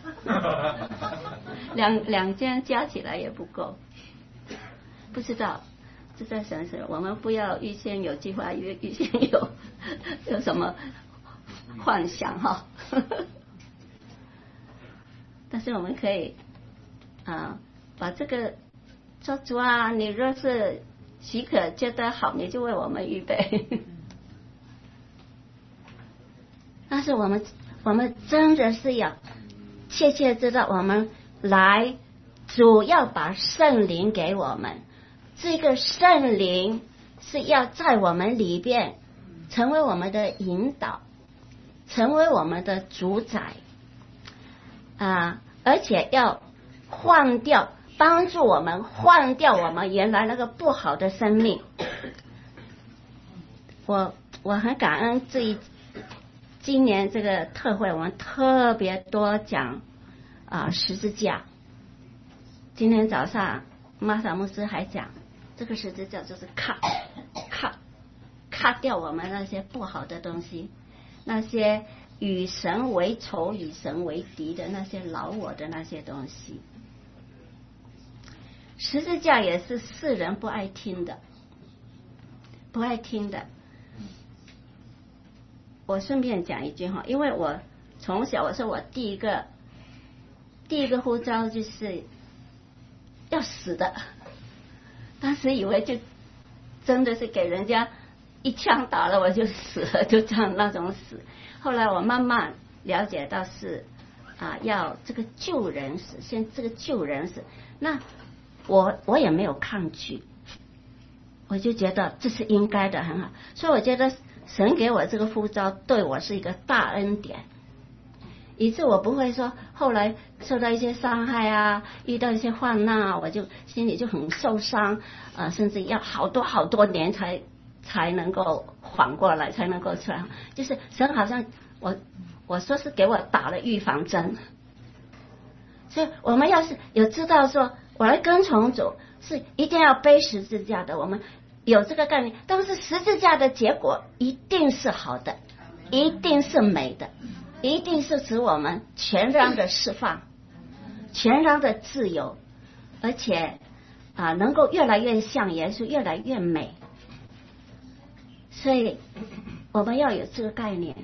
两两间加起来也不够，不知道，这在想什么？我们不要预先有计划，预预先有有什么幻想哈。但是我们可以啊，把这个说主啊，你若是许可觉得好，你就为我们预备。但是我们。我们真的是要切切知道，我们来主要把圣灵给我们，这个圣灵是要在我们里边成为我们的引导，成为我们的主宰啊，而且要换掉，帮助我们换掉我们原来那个不好的生命。我我很感恩这一今年这个特会，我们特别多讲啊十字架。今天早上玛莎牧师还讲，这个十字架就是咔咔咔掉我们那些不好的东西，那些与神为仇、与神为敌的那些老我的那些东西。十字架也是世人不爱听的，不爱听的。我顺便讲一句哈，因为我从小我说我第一个第一个呼召就是要死的，当时以为就真的是给人家一枪打了我就死了，就这样那种死。后来我慢慢了解到是啊，要这个救人死，先这个救人死，那我我也没有抗拒，我就觉得这是应该的，很好。所以我觉得神给我这个呼召对我是一个大恩典，以致我不会说后来受到一些伤害啊，遇到一些患难啊，我就心里就很受伤，呃，甚至要好多好多年才才能够缓过来，才能够出来。就是神好像我我说是给我打了预防针，所以我们要是有知道说我来跟从主是一定要背十字架的，我们有这个概念，但是十字架的结果一定是好的，一定是美的，一定是使我们全然的释放，全然的自由，而且啊能够越来越像耶稣，越来越美。所以我们要有这个概念。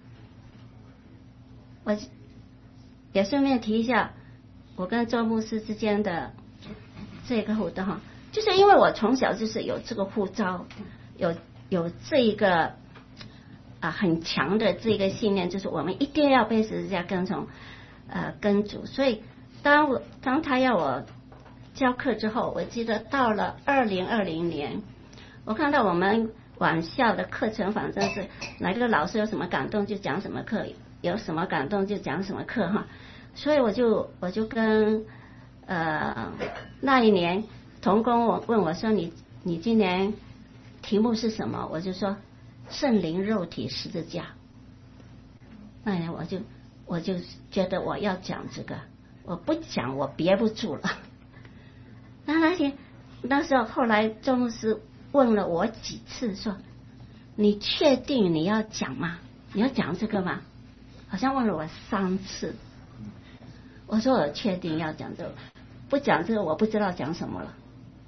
我也顺便提一下，我跟周牧师之间的这个互动哈，就是因为我从小就是有这个呼召，有有这一个啊很强的这个信念，就是我们一定要被十字架跟从呃跟主。所以当我当他要我教课之后，我记得到了二零二零年，我看到我们晚校的课程，反正是哪个老师有什么感动就讲什么课，有什么感动就讲什么课哈。所以我就我就跟呃那一年同工我问我说你你今年题目是什么？我就说圣灵肉体十字架。那一年我就我就觉得我要讲这个，我不讲我憋不住了。那那天那时候后来周牧师问了我几次说，你确定你要讲吗？你要讲这个吗？好像问了我三次。我说我确定要讲这个，不讲这个我不知道讲什么了。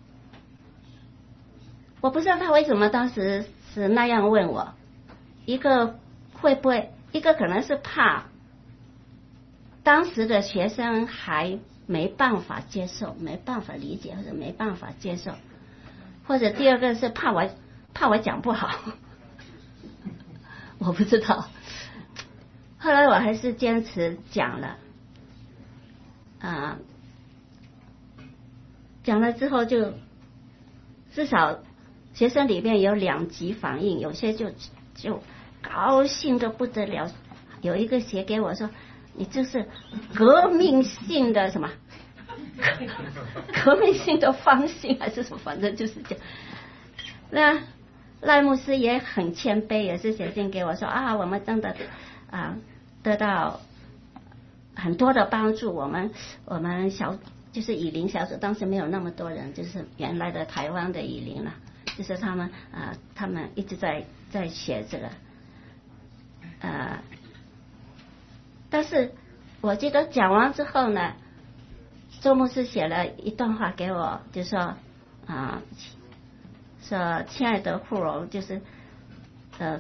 我不知道他为什么当时是那样问我，一个会不会，一个可能是怕当时的学生还没办法接受，没办法理解，或者没办法接受，或者第二个是怕我怕我讲不好，我不知道。后来我还是坚持讲了，啊、呃，讲了之后就至少学生里面有两极反应，有些就就高兴的不得了，有一个写给我说，你这是革命性的什么革命性的方性还是什么，反正就是这样。那赖牧师也很谦卑，也是写信给我说啊，我们真的啊得到很多的帮助，我们我们小就是以林小组当时没有那么多人，就是原来的台湾的以林了，就是他们啊他们一直在在写这个呃但是我记得讲完之后呢，周牧师写了一段话给我，就说啊，说亲爱的护荣，就是呃，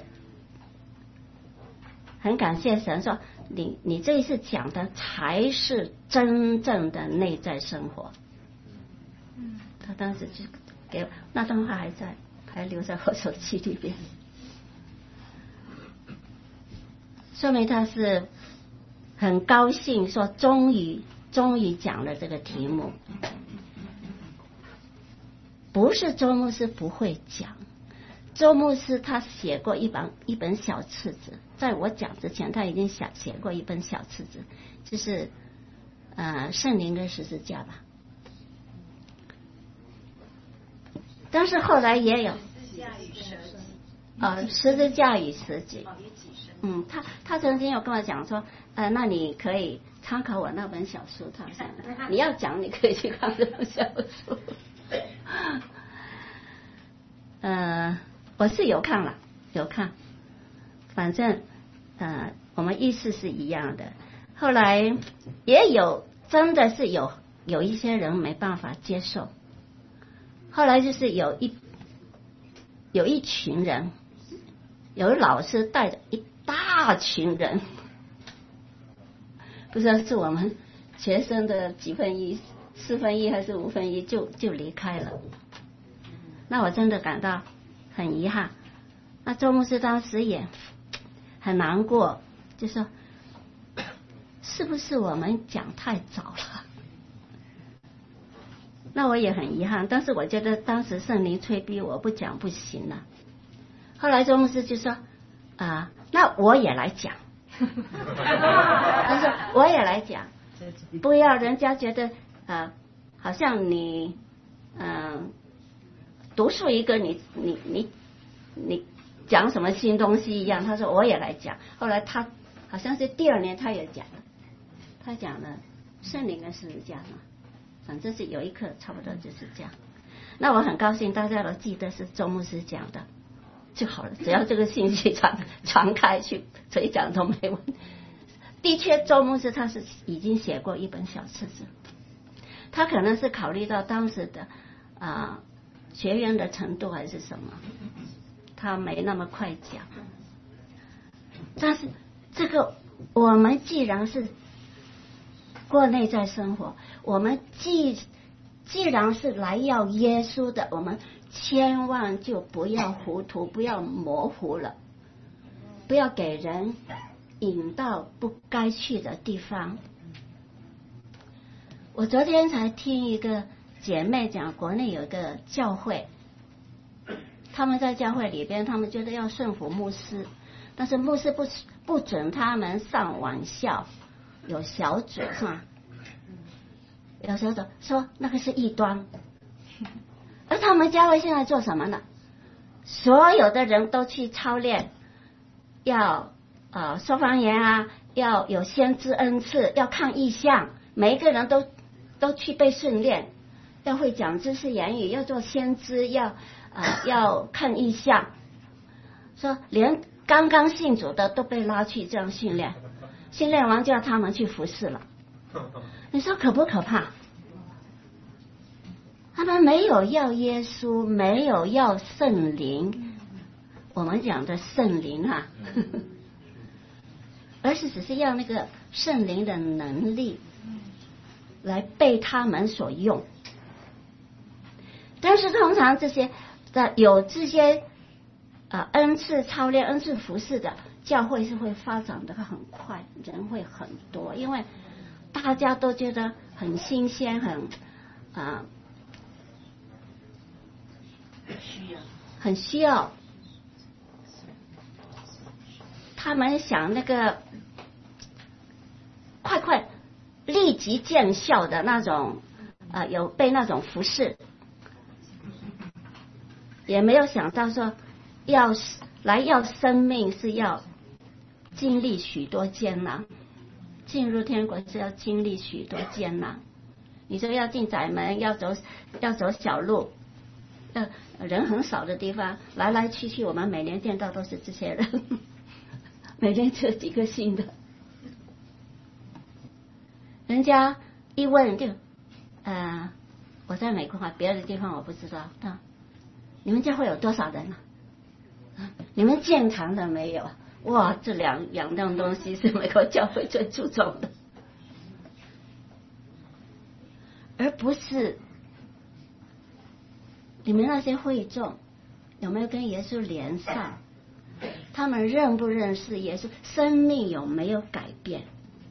很感谢神，说你你这一次讲的才是真正的内在生活。嗯，他当时就给我那段话还在，还留在我手机里边，说明他是很高兴，说终于终于讲了这个题目。不是周牧师不会讲，周牧师他写过一本一本小册子，在我讲之前他已经写写过一本小册子，就是呃圣灵跟十字架吧。但是后来也有呃十字架与实际。嗯，他他曾经有跟我讲说，呃，那你可以参考我那本小书，他说你要讲你可以去看这本小书。呃，我是有看了，有看，反正呃，我们意思是一样的。后来也有真的是有有一些人没办法接受，后来就是有一有一群人，有老师带着一大群人，不知道是我们学生的几分一、四分一还是五分一，就就离开了。那我真的感到很遗憾。那周牧师当时也很难过，就说是不是我们讲太早了？那我也很遗憾，但是我觉得当时圣灵催逼我不讲不行了。后来周牧师就说啊、呃，那我也来讲。他说我也来讲，不要人家觉得呃好像你嗯、呃、独树一格，你你你你讲什么新东西一样。他说我也来讲。后来他好像是第二年他也讲了，他讲了圣灵跟十字架嘛，反正是有一课差不多就是这样。那我很高兴大家都记得是周牧师讲的就好了，只要这个信息传传开去，谁讲都没问题。的确周牧师他是已经写过一本小册子，他可能是考虑到当时的啊、呃、学员的程度还是什么，他没那么快讲， 但是这个我们既然是过内在生活，我们既既然是来要耶稣的，我们千万就不要糊涂，不要模糊了，不要给人引到不该去的地方。我昨天才听一个姐妹讲，国内有一个教会，他们在教会里边，他们觉得要顺服牧师，但是牧师不不准他们上晚校，有小组哈，有时候说那个是异端。而他们教会现在做什么呢？所有的人都去操练，要呃说方言啊，要有先知恩赐，要看异象，每一个人都都去被训练，要会讲知识言语，要做先知，要呃要看异象。说连刚刚信主的都被拉去这样训练，训练完就要他们去服侍了。你说可不可怕？他们没有要耶稣，没有要圣灵，我们讲的圣灵啊，呵呵，而是只是要那个圣灵的能力来被他们所用。但是通常这些的有这些呃恩赐操练、恩赐服侍的教会是会发展的很快，人会很多，因为大家都觉得很新鲜，很啊。呃需要， 很需要。他们想那个快快立即见效的那种，呃，有被那种服侍，也没有想到说要来要生命是要经历许多艰难，进入天国是要经历许多艰难。你说要进窄门，要走要走小路。呃，人很少的地方，来来去去，我们每年见到都是这些人，每年只有几个新的。人家一问就，呃，我在美国啊，别的地方我不知道。啊，你们教会有多少人呢？啊，你们建堂了没有？哇，这两两样东西是美国教会最注重的，而不是。你们那些会众有没有跟耶稣连上？他们认不认识耶稣？生命有没有改变？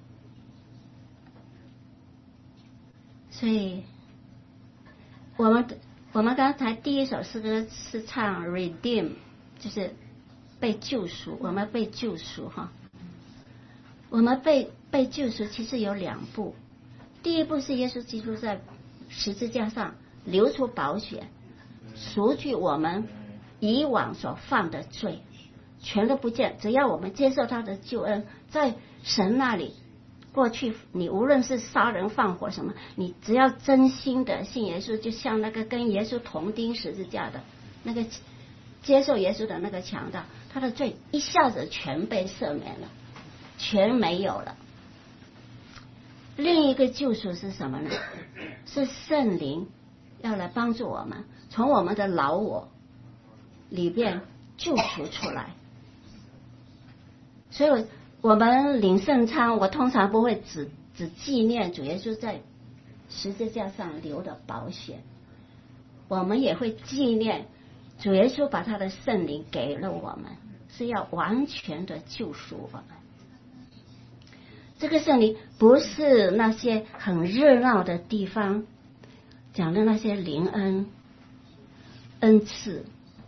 所以，我们我们刚才第一首诗歌是唱 "Redeem"， 就是被救赎。我们被救赎哈，我们被被救赎其实有两步。第一步是耶稣基督在十字架上流出宝血。赎去我们以往所犯的罪，全都不见。只要我们接受他的救恩，在神那里，过去你无论是杀人放火什么，你只要真心的信耶稣，就像那个跟耶稣同钉十字架的那个接受耶稣的那个强盗，他的罪一下子全被赦免了，全没有了。另一个救赎是什么呢？是圣灵要来帮助我们，从我们的老我里边救赎出来。所以我们领圣餐，我通常不会只只纪念主耶稣在十字架上流的宝血，我们也会纪念主耶稣把他的圣灵给了我们，是要完全的救赎我们。这个圣灵不是那些很热闹的地方讲的那些灵恩恩赐，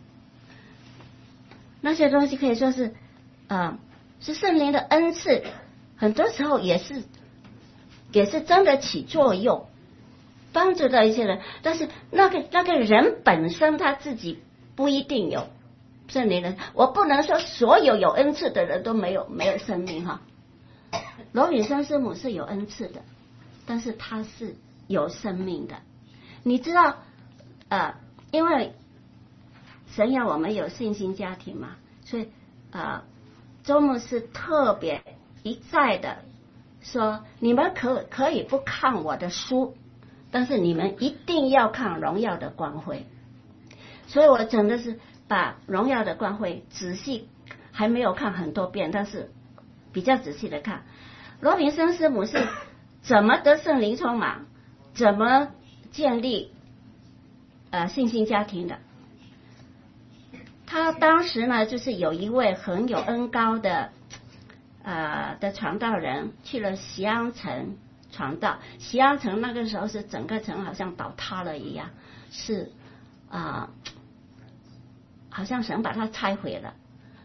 那些东西可以说是啊、呃，是圣灵的恩赐，很多时候也是也是真的起作用，帮助到一些人，但是那个那个人本身他自己不一定有圣灵的。我不能说所有有恩赐的人都没有没有生命哈。罗宇生师母是有恩赐的，但是他是有生命的。你知道呃因为神要我们有信心家庭嘛，所以呃周牧师特别一再的说，你们可可以不看我的书，但是你们一定要看荣耀的光辉。所以我真的是把荣耀的光辉仔细还没有看很多遍，但是比较仔细的看，罗平生师母是怎么得圣灵充满，怎么建立呃信心家庭的。他当时呢，就是有一位很有恩高的呃的传道人去了西安城传道，西安城那个时候是整个城好像倒塌了一样，是啊、呃，好像神把它拆毁了，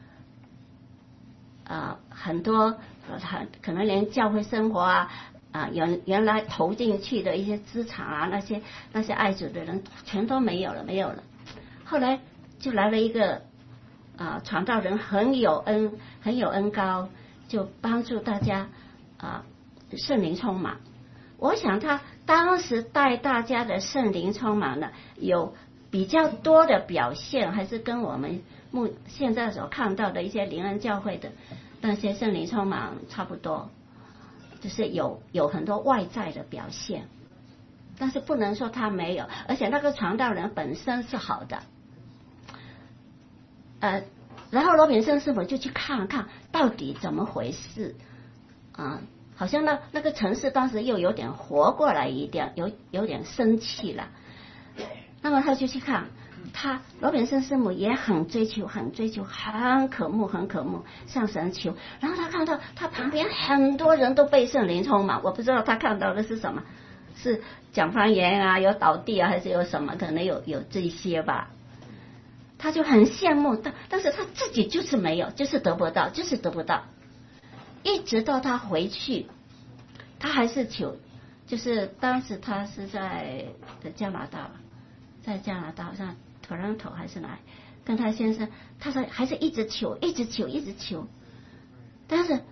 啊、呃，很多很可能连教会生活啊啊、呃，原原来投进去的一些资产啊，那些那些爱主的人全都没有了，没有了。后来就来了一个啊、呃、传道人，很有恩很有恩高，就帮助大家啊、呃、圣灵充满。我想他当时带大家的圣灵充满了，有比较多的表现，还是跟我们目现在所看到的一些灵恩教会的那些圣灵充满差不多，就是有有很多外在的表现，但是不能说他没有，而且那个传道人本身是好的。呃，然后罗炳生师傅就去看看到底怎么回事啊、呃，好像那那个城市当时又有点活过来一点，有有点生气了。那么他就去看，他罗炳生师母也很追求，很追求，很渴慕，很渴慕向神求。然后他看到他旁边很多人都被圣灵充满，我不知道他看到的是什么，是讲方言啊，有倒地啊，还是有什么？可能有有这些吧。他就很羡慕，但但是他自己就是没有，就是得不到，就是得不到。一直到他回去，他还是求，就是当时他是在加拿大，在加拿大好像Toronto还是哪里，跟他先生，他说还是一直求，一直求，一直求。但是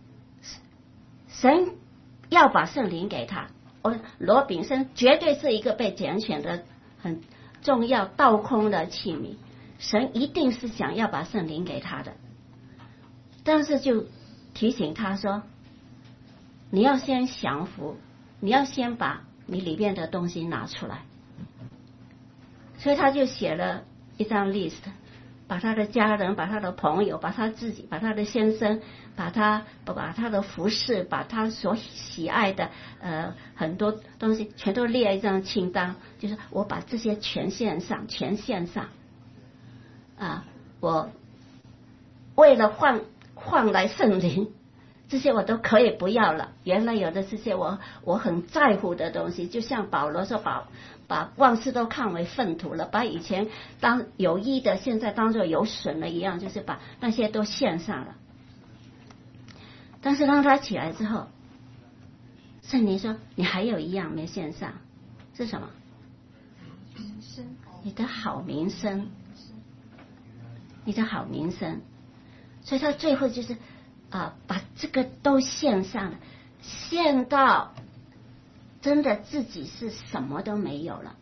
神要把圣灵给他，我罗炳生绝对是一个被拣选的很重要倒空的器皿。神一定是想要把圣灵给他的，但是就提醒他说，你要先降服，你要先把你里面的东西拿出来。所以他就写了一张 list， 把他的家人，把他的朋友，把他自己，把他的先生，把他把他的服饰，把他所喜爱的呃很多东西全都列一张清单，就是我把这些全献上，全献上。啊，我为了换换来圣灵，这些我都可以不要了。原来有的这些我我很在乎的东西，就像保罗说把把万事都看为粪土了，把以前当有益的现在当作有损了一样，就是把那些都献上了。但是当他起来之后，圣灵说你还有一样没献上，是什么？你的好名声。你的好名声，所以他最后就是啊、呃，把这个都献上了，献到真的自己是什么都没有了。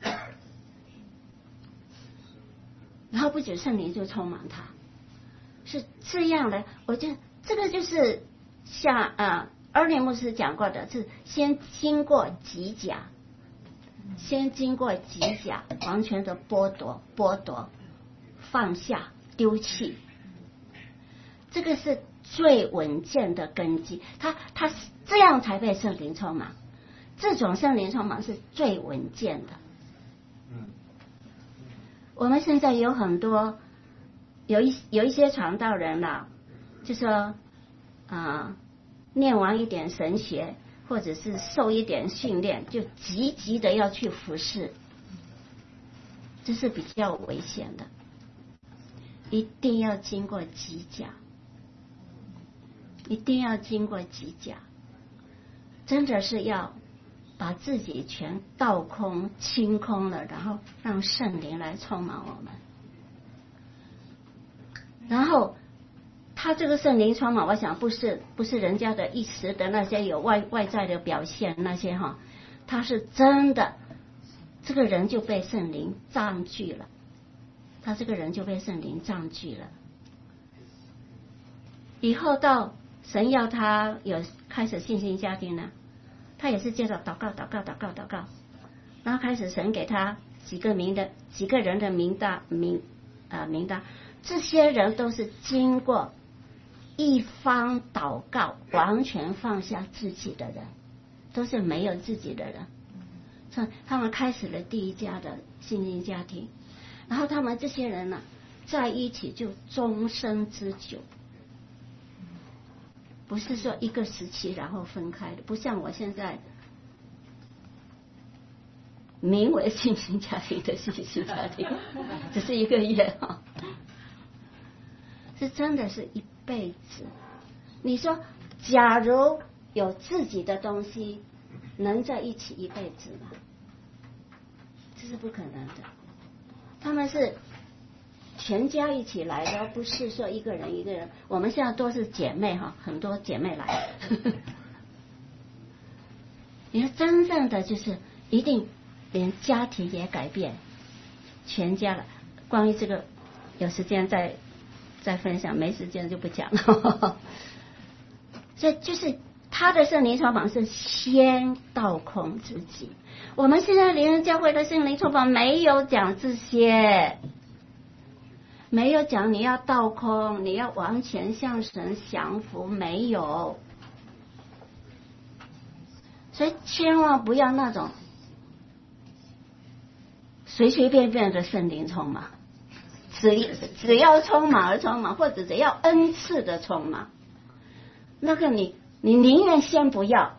然后不久圣灵就充满他，是这样的。我觉得这个就是像啊，尔尼牧师讲过的，是先经过极甲，先经过极甲，完全的剥夺、剥夺、放下。丢弃，这个是最稳健的根基。他他这样才被圣灵充满，这种圣灵充满是最稳健的。嗯，我们现在有很多有一有一些传道人啦、啊，就说啊、呃，念完一点神学，或者是受一点训练，就积极的要去服侍，这是比较危险的。一定要经过极甲，一定要经过极甲，真的是要把自己全倒空、清空了，然后让圣灵来充满我们。然后他这个圣灵充满，我想不是不是人家的一时的那些有外外在的表现那些哈，他是真的，这个人就被圣灵占据了。他这个人就被圣灵占据了，以后到神要他有开始信心家庭呢，他也是接着祷告祷告祷告祷告，然后开始神给他几个名的几个人的名单名啊、呃、名单，这些人都是经过一方祷告完全放下自己的人，都是没有自己的人。所以他们开始了第一家的信心家庭，然后他们这些人呢、啊，在一起就终身之久，不是说一个时期然后分开的，不像我现在名为信心家庭的信心家庭，只是一个月哈，是真的是一辈子。你说，假如有自己的东西，能在一起一辈子吗？这是不可能的。他们是全家一起来的，不是说一个人一个人。我们现在都是姐妹哈，很多姐妹来。你说真正的就是一定连家庭也改变，全家了。关于这个，有时间再再分享，没时间就不讲了。所以就是他的圣灵充满是先倒空自己。我们现在灵恩教会的圣灵充满没有讲这些，没有讲你要倒空，你要完全向神降服，没有。所以千万不要那种随随便便的圣灵充满，只只要充满而充满，或者只要恩赐的充满，那个你你宁愿先不要，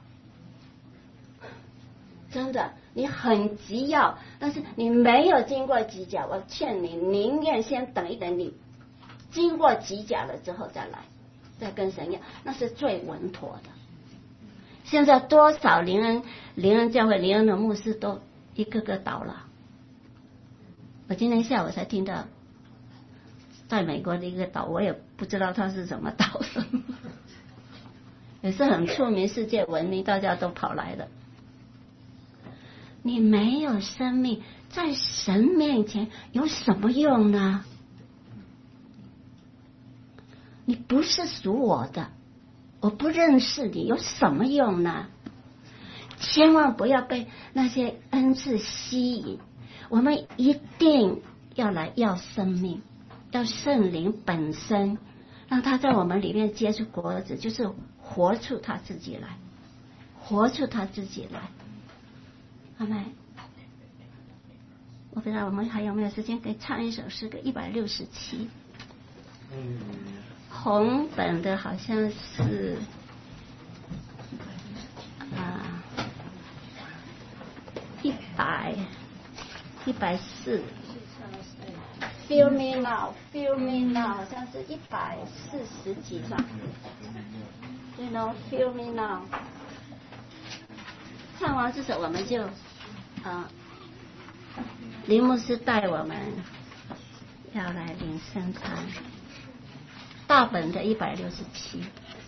真的，你很急要，但是你没有经过几甲，我劝你宁愿先等一等，你经过几甲了之后再来，再跟神要，那是最稳妥的。现在多少灵恩灵恩教会灵恩的牧师都一个个倒了。我今天下午才听到，在美国的一个岛，我也不知道他是怎么倒的，也是很出名、世界闻名，大家都跑来的。你没有生命，在神面前有什么用呢？你不是属我的，我不认识你，有什么用呢？千万不要被那些恩赐吸引，我们一定要来要生命，要圣灵本身，让他在我们里面结出果子，就是活出他自己来，活出他自己来。阿们。我不知道我们还有没有时间，可以唱一首诗歌一百六十七。嗯，红本的好像是啊一百一百四。Feel me now, feel me now， 好像是一百四十几张。You know, feel me now。唱完这首，我们就啊，林牧师带我们要来领圣餐，大本的一百六十七。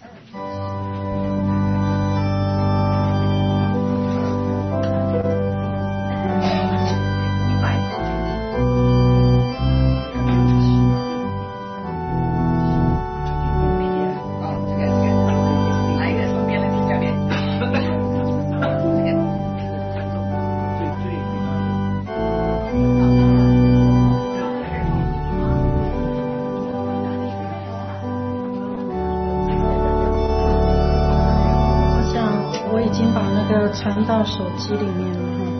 传到手机里面了哈。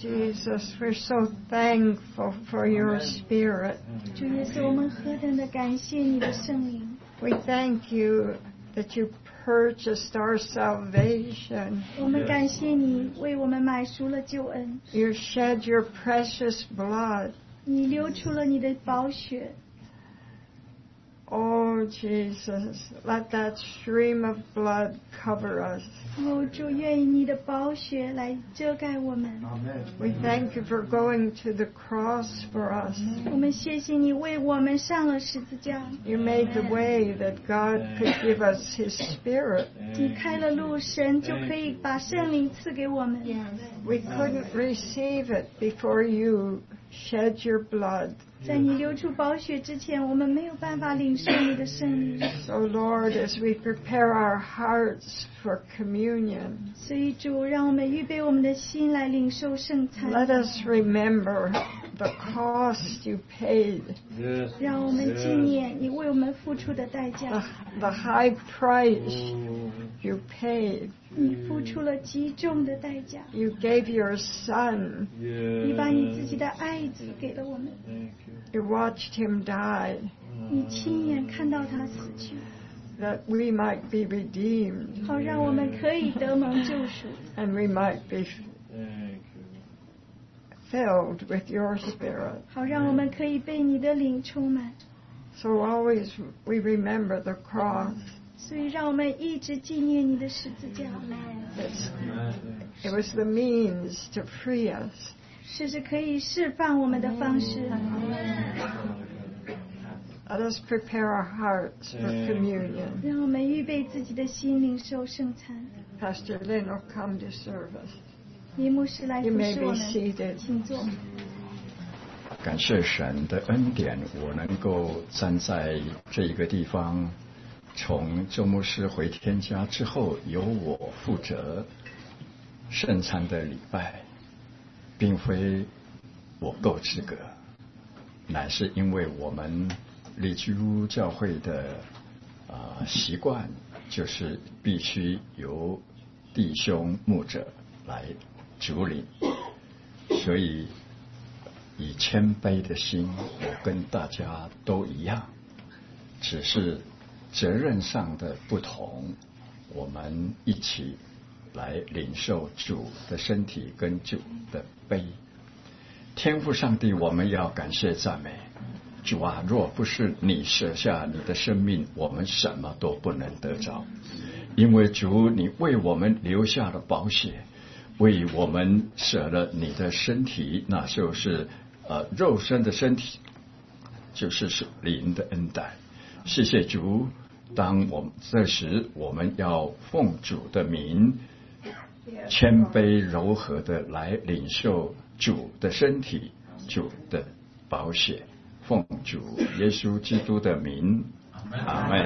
Jesus, we're so thankful for your Spirit. 主耶稣，我们何等的感谢你的圣灵。 We thank you that you purchased our salvation. 我们感谢你为我们买赎了救恩。 You shed your precious blood. 你流出了你的宝血。 Oh, Jesus, let that stream of blood cover us. 哦，主，愿意你的宝血来遮盖我们。 We thank you for going to the cross for us. 我们谢谢你为我们上了十字架。 You made the way that God could give us His Spirit. 你开了路，神就可以把圣灵赐给我们。 We couldn't receive it before you shed your blood. 在你流出宝血之前，我们没有办法领受你的圣灵。 So Lord, as we prepare our hearts for communion, 所以主，让我们预备我们的心来领受圣餐。 let us remember the cost you paid, 让我们纪念你为我们付出的代 the, 价。 the high price you paid. 你付出了极重的代价。 You gave your Son. 你把你自己的爱子给了我们。 You watched Him die, 你亲眼看到他死去， that we might be redeemed 好让我们可以得蒙救赎， and we might be filled with your Spirit. 好让我们可以被你的灵充满。 So always we remember the cross. 所以让我们一直纪念你的十字架。 It's, it was the means to free us. 这是可以释放我们的方式。 Let us prepare our hearts for communion. 让我们预备自己的心领受圣餐。 Pastor Lynn will come to serve us. 李牧师来服 You may 侍 be 我们， seated. 请坐。 感谢神的恩典，我能够站在这一个地方。从周牧师回天家之后，由我负责圣餐的礼拜，并非我够资格，乃是因为我们利基督教会的啊、呃、习惯，就是必须由弟兄牧者来主领，所以以谦卑的心，我跟大家都一样，只是责任上的不同，我们一起来领受主的身体跟主的杯。天父上帝，我们要感谢赞美主啊！若不是你舍下你的生命，我们什么都不能得着。因为主，你为我们留下了宝血，为我们舍了你的身体，那就是呃肉身的身体，就是属灵的恩待。谢谢主。当我们这时，我们要奉主的名，谦卑柔和的来领受主的身体、主的宝血，奉主耶稣基督的名，阿门。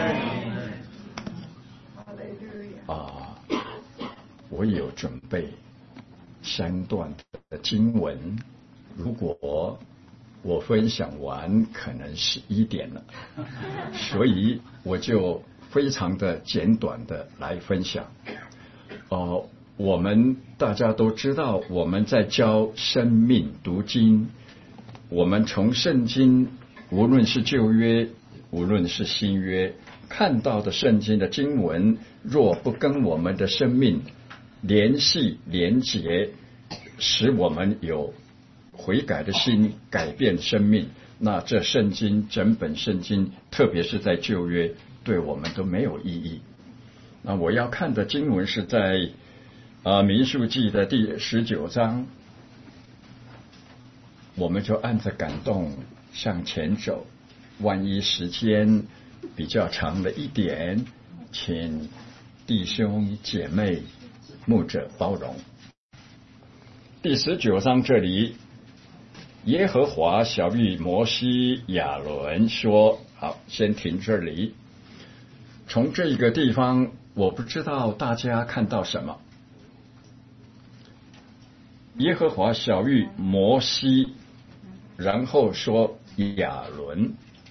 啊，我有准备三段的经文，如果我分享完可能十一点了，所以我就非常的简短的来分享。呃，我们大家都知道，我们在教生命读经，我们从圣经，无论是旧约，无论是新约，看到的圣经的经文，若不跟我们的生命联系连结，使我们有悔改的心，改变生命，那这圣经整本圣经，特别是在旧约，对我们都没有意义。那我要看的经文是在啊民数记的第十九章，我们就按着感动向前走。万一时间比较长了一点，请弟兄姐妹牧者包容。第十九章这里，耶和华晓谕摩西亚伦说：“好，先停这里。从这个地方，我不知道大家看到什么。耶和华晓谕摩西，然后说亚伦，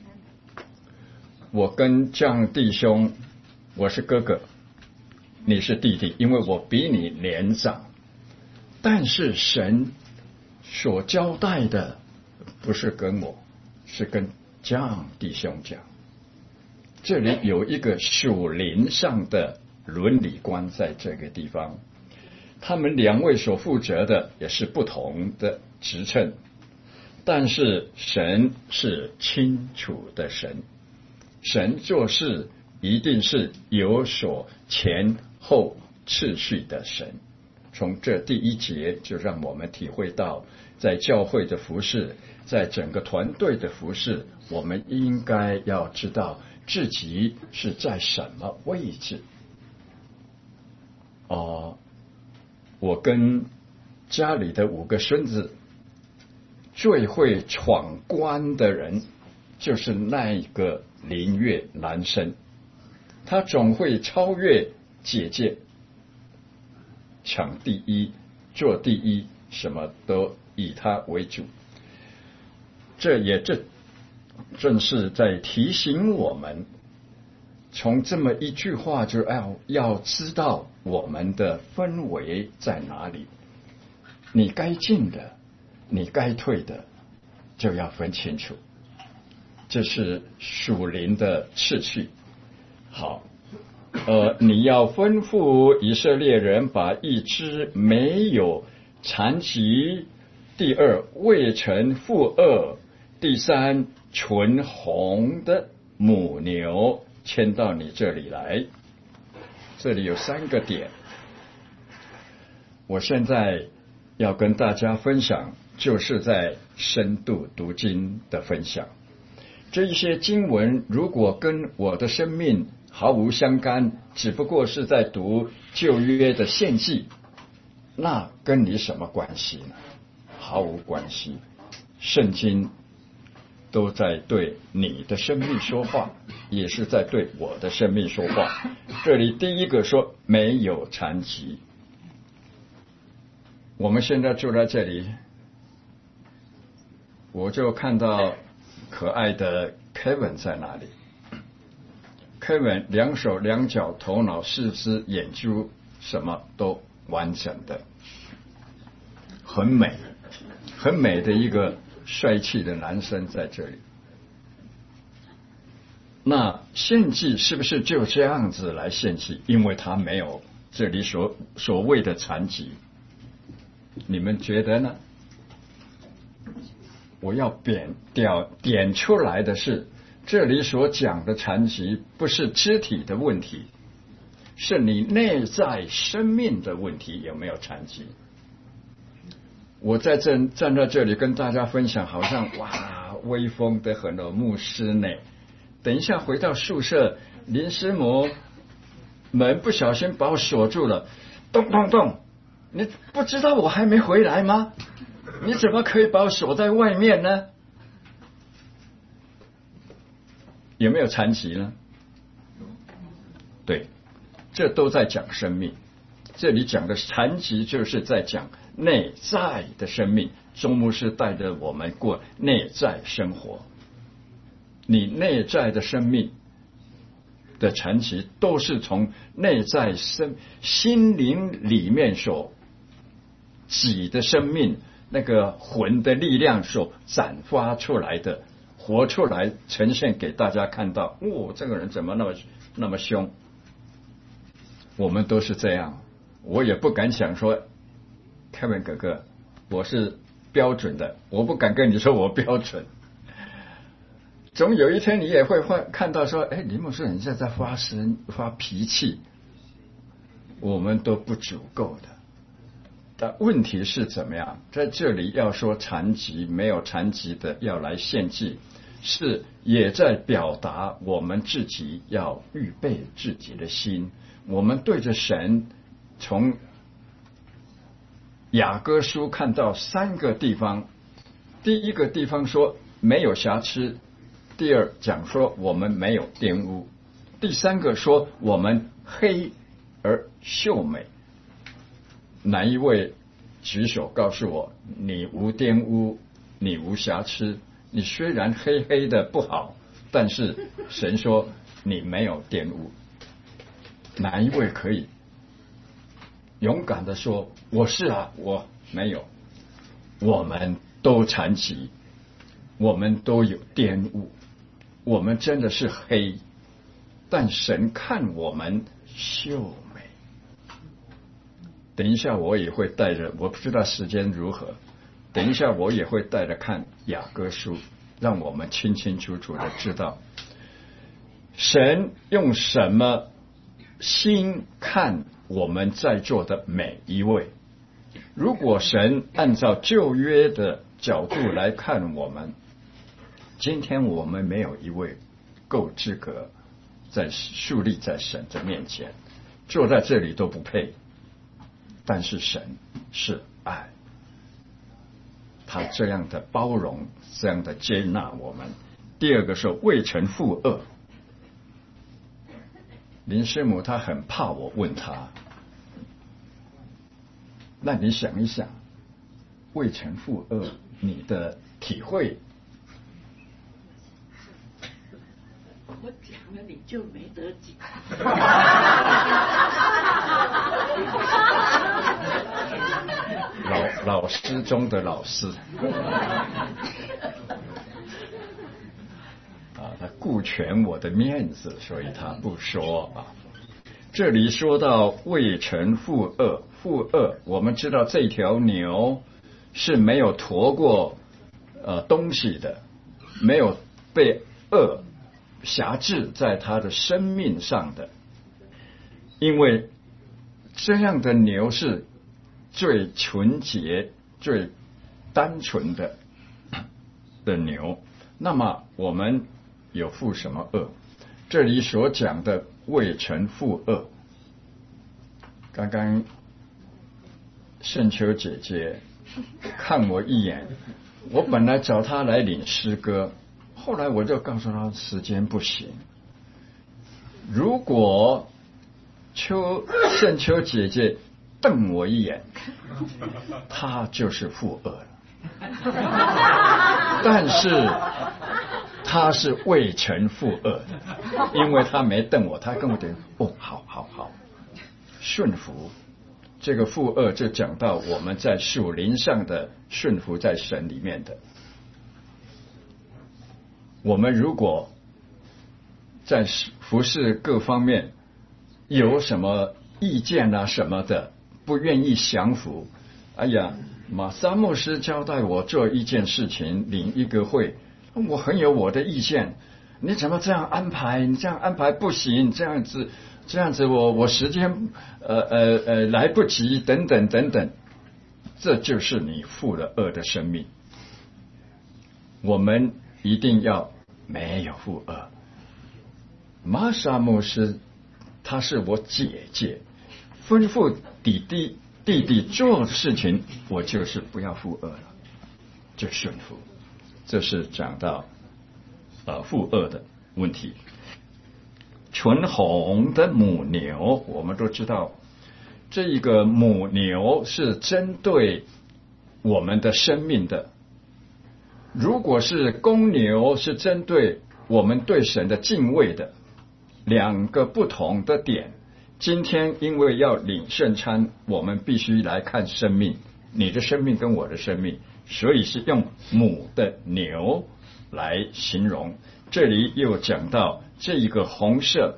我跟这样弟兄，我是哥哥，你是弟弟，因为我比你年长。但是神所交代的不是跟我，是跟江弟兄讲。这里有一个属灵上的伦理观在这个地方，他们两位所负责的也是不同的职称，但是神是清楚的神，神做事一定是有所前后次序的神。从这第一节就让我们体会到，在教会的服事，在整个团队的服事，我们应该要知道自己是在什么位置。哦，我跟家里的五个孙子，最会闯关的人就是那个林月男生，他总会超越姐姐，抢第一，做第一，什么都以他为主。这也正正是在提醒我们，从这么一句话就要要知道我们的氛围在哪里，你该进的，你该退的，就要分清楚。这是属灵的次序。好，呃，你要吩咐以色列人把一只没有残疾，第二未曾负恶，第三纯红的母牛牵到你这里来。这里有三个点，我现在要跟大家分享，就是在深度读经的分享。这一些经文如果跟我的生命毫无相干，只不过是在读旧约的献祭，那跟你什么关系呢？毫无关系。圣经都在对你的生命说话，也是在对我的生命说话。这里第一个说没有残疾，我们现在就在这里，我就看到可爱的 Kevin 在哪里。Kevin 两手两脚头脑四肢眼珠什么都完整的，很美很美的一个帅气的男生在这里。那献祭是不是就这样子来献祭？因为他没有这里所所谓的残疾，你们觉得呢？我要点点点出来的是，这里所讲的残疾不是肢体的问题，是你内在生命的问题，有没有残疾？我在这站在这里跟大家分享，好像哇威风的很哦，牧师呢。等一下回到宿舍，林师母门不小心把我锁住了，咚咚咚！你不知道我还没回来吗？你怎么可以把我锁在外面呢？有没有残疾呢？对，这都在讲生命。这里讲的残疾就是在讲内在的生命。钟牧师带着我们过内在生活，你内在的生命的残疾都是从内在生心灵里面所己的生命，那个魂的力量所展发出来的，活出来呈现给大家看到。哦，这个人怎么那么那么凶？我们都是这样。我也不敢想说 Kevin 哥哥我是标准的，我不敢跟你说我标准。总有一天你也会看到说，哎，林牧师你现在在发生发脾气，我们都不足够的。但问题是怎么样？在这里要说残疾，没有残疾的要来献祭，是也在表达我们自己要预备自己的心。我们对着神，从雅歌书看到三个地方，第一个地方说没有瑕疵，第二讲说我们没有玷污，第三个说我们黑而秀美。哪一位举手告诉我，你无玷污，你无瑕疵，你虽然黑黑的不好，但是神说你没有玷污。哪一位可以勇敢的说我是啊，我没有， 我们都残疾，我们都有玷污，我们真的是黑，但神看我们秀美。等一下我也会带着，我不知道时间如何，等一下我也会带着看雅歌书，让我们清清楚楚的知道神用什么心看我们在座的每一位。如果神按照旧约的角度来看我们，今天我们没有一位够资格在树立在神的面前，坐在这里都不配。但是神是爱，他这样的包容，这样的接纳我们。第二个是未曾负恶。林师母她很怕我问她，那你想一想，未曾负恶，你的体会？ 我讲了你就没得讲。 老老师中的老师啊，他顾全我的面子，所以他不说啊。这里说到未曾负恶，负恶，我们知道这条牛是没有驮过呃东西的，没有被恶辖制在他的生命上的，因为这样的牛是最纯洁、最单纯的的牛。那么我们有负什么恶？这里所讲的未曾负恶，刚刚圣秋姐姐看我一眼，我本来找她来领诗歌，后来我就告诉她时间不行。如果秋圣秋姐姐瞪我一眼，她就是负恶了。但是她是未曾负恶的，因为她没瞪我，她跟我点哦，好好好，顺服。这个负恶就讲到我们在属灵上的顺服在神里面的。我们如果在服事各方面有什么意见啊什么的，不愿意降服，哎呀，马萨牧师交代我做一件事情，领一个会，我很有我的意见，你怎么这样安排？你这样安排不行，这样子这样子我我时间呃呃呃来不及，等等等等，这就是你负了恶的生命。我们一定要没有负恶。玛莎牧师她是我姐姐，吩咐弟弟弟弟做的事情，我就是不要负恶了，就顺服。这是讲到呃负恶的问题。纯红的母牛，我们都知道，这一个母牛是针对我们的生命的。如果是公牛，是针对我们对神的敬畏的。两个不同的点。今天因为要领圣餐，我们必须来看生命，你的生命跟我的生命，所以是用母的牛来形容。这里又讲到这一个红色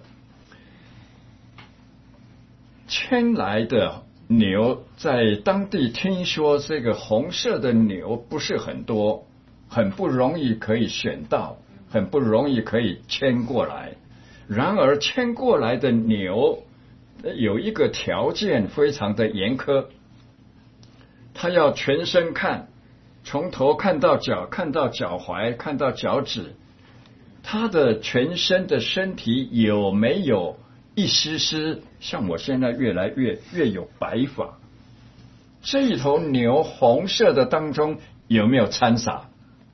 牵来的牛，在当地听说这个红色的牛不是很多，很不容易可以选到，很不容易可以牵过来。然而牵过来的牛有一个条件非常的严苛，他要全身看，从头看到脚，看到脚踝，看到脚趾，他的全身的身体有没有一丝丝像我现在越来越越有白发？这一头牛红色的当中有没有掺杂？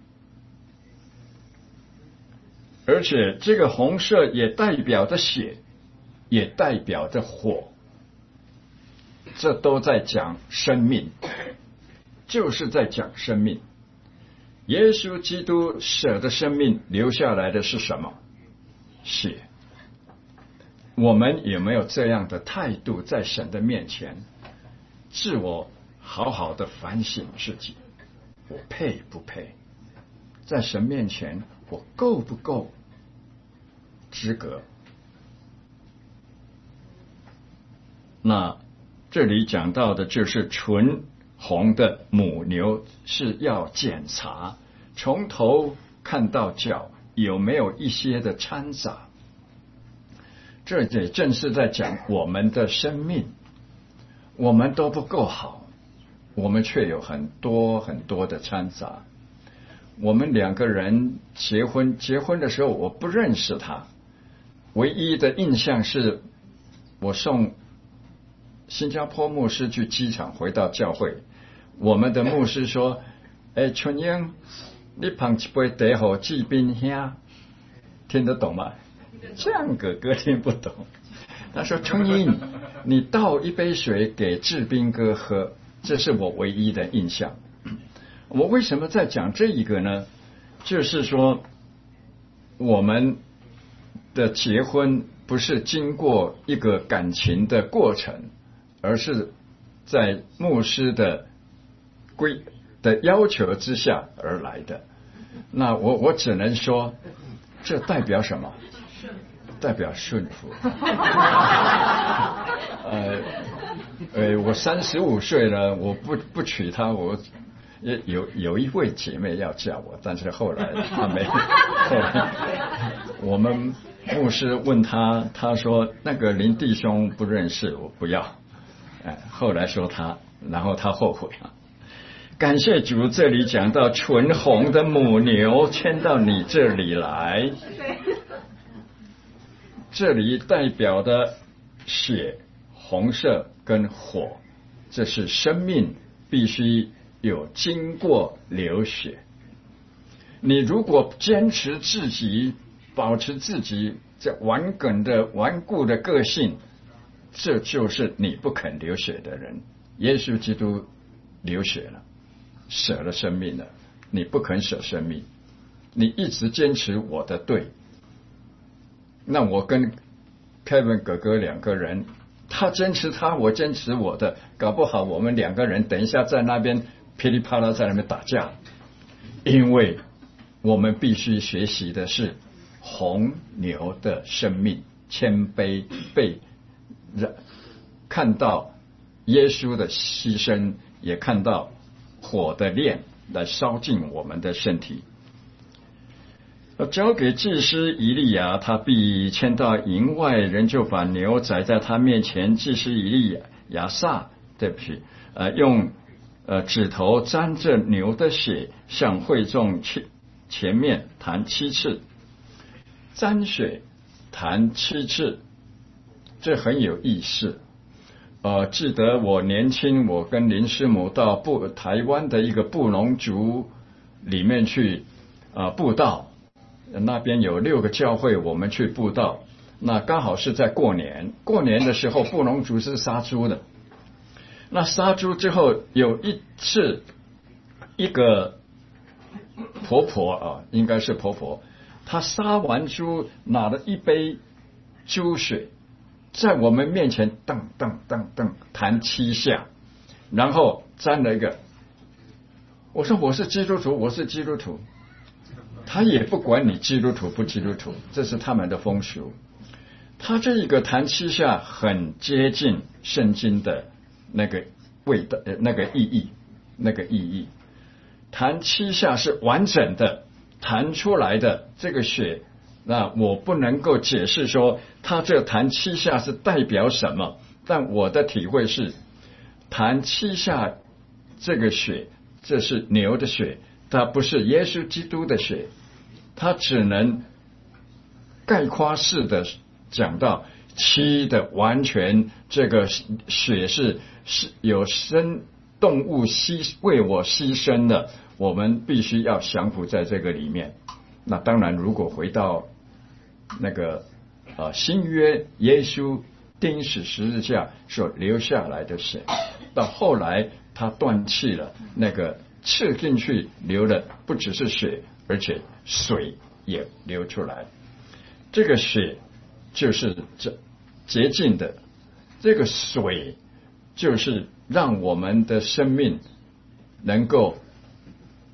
而且这个红色也代表着血，也代表着火，这都在讲生命，就是在讲生命。耶稣基督舍的生命留下来的是什么？血。我们有没有这样的态度在神的面前，自我好好的反省自己？ 我配不配？在神面前我够不够资格？那这里讲到的就是纯红的母牛是要检查，从头看到脚有没有一些的掺杂。这也正是在讲我们的生命，我们都不够好，我们却有很多很多的掺杂。我们两个人结婚，结婚的时候我不认识他，唯一的印象是我送新加坡牧师去机场回到教会，我们的牧师说：“哎，春英，你捧一杯茶给志斌兄，听得懂吗？”这样哥哥听不懂。他说：“春英，你倒一杯水给志斌哥喝。”这是我唯一的印象。我为什么在讲这一个呢？就是说，我们的结婚不是经过一个感情的过程，而是在牧师的规的要求之下而来的。那我我只能说，这代表什么？代表顺服。呃呃，我三十五岁了，我不不娶她，我有有一位姐妹要嫁我，但是后来她没。后来我们牧师问他，他说那个林弟兄不认识，我不要。哎，后来说他，然后他后悔了。感谢主，这里讲到纯红的母牛牵到你这里来，这里代表的血、红色跟火，这是生命必须有经过流血。你如果坚持自己，保持自己这顽梗的顽固的个性，这就是你不肯流血的人。耶稣基督流血了，舍了生命了，你不肯舍生命，你一直坚持我的对。那我跟 Kevin 哥哥两个人，他坚持他，我坚持我的，搞不好我们两个人等一下在那边噼里啪啦在那边打架。因为我们必须学习的是红牛的生命，谦卑，被看到耶稣的牺牲，也看到火的炼来烧尽我们的身体。交给祭司以利亚，他必牵到营外，人就把牛宰在他面前。祭司以利亚撒，对不起，呃，用呃指头沾着牛的血，向会众前前面弹七次。沾血弹七次，这很有意思。呃，记得我年轻，我跟林师母到布台湾的一个布农族里面去啊、呃、布道。那边有六个教会，我们去布道，那刚好是在过年。过年的时候，布农族是杀猪的。那杀猪之后，有一次，一个婆婆啊，应该是婆婆，她杀完猪，拿了一杯猪血，在我们面前噔噔噔噔弹七下，然后沾了一个。我说我是基督徒，我是基督徒。他也不管你基督徒不基督徒，这是他们的风俗。他这一个弹七下很接近圣经的那个味道，那个意义，那个意义。弹七下是完整的弹出来的这个血，那我不能够解释说他这弹七下是代表什么，但我的体会是，弹七下这个血，这是牛的血，它不是耶稣基督的血，它只能概括式的讲到七的完全，这个血是是有生动物牺为我牺牲的，我们必须要降服在这个里面。那当然，如果回到那个呃新约，耶稣钉死十字架所流下来的血，到后来他断气了，那个刺进去流的不只是血，而且水也流出来。这个血就是这洁净的，这个水就是让我们的生命能够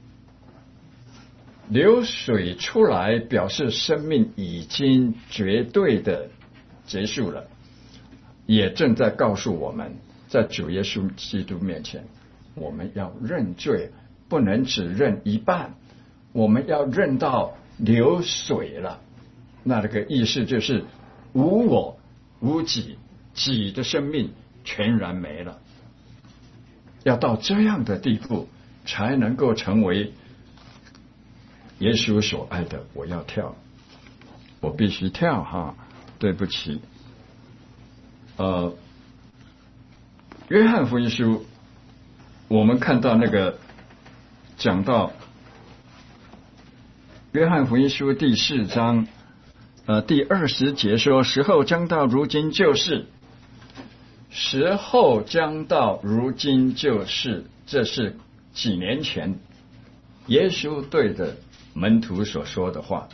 流水出来表示生命已经绝对的结束了，也正在告诉我们，在主耶稣基督面前，我们要认罪，不能只认一半，我们要认到流水了。那这个意思就是无我无己，己的生命全然没了。要到这样的地步，才能够成为耶稣所爱的。我要跳，我必须跳哈，对不起。呃，约翰福音书，我们看到那个讲到约翰福音书第四章，呃，第二十节说：“时候将到，如今就是。”时候将到，如今就是。这是几年前耶稣对着门徒所说的话。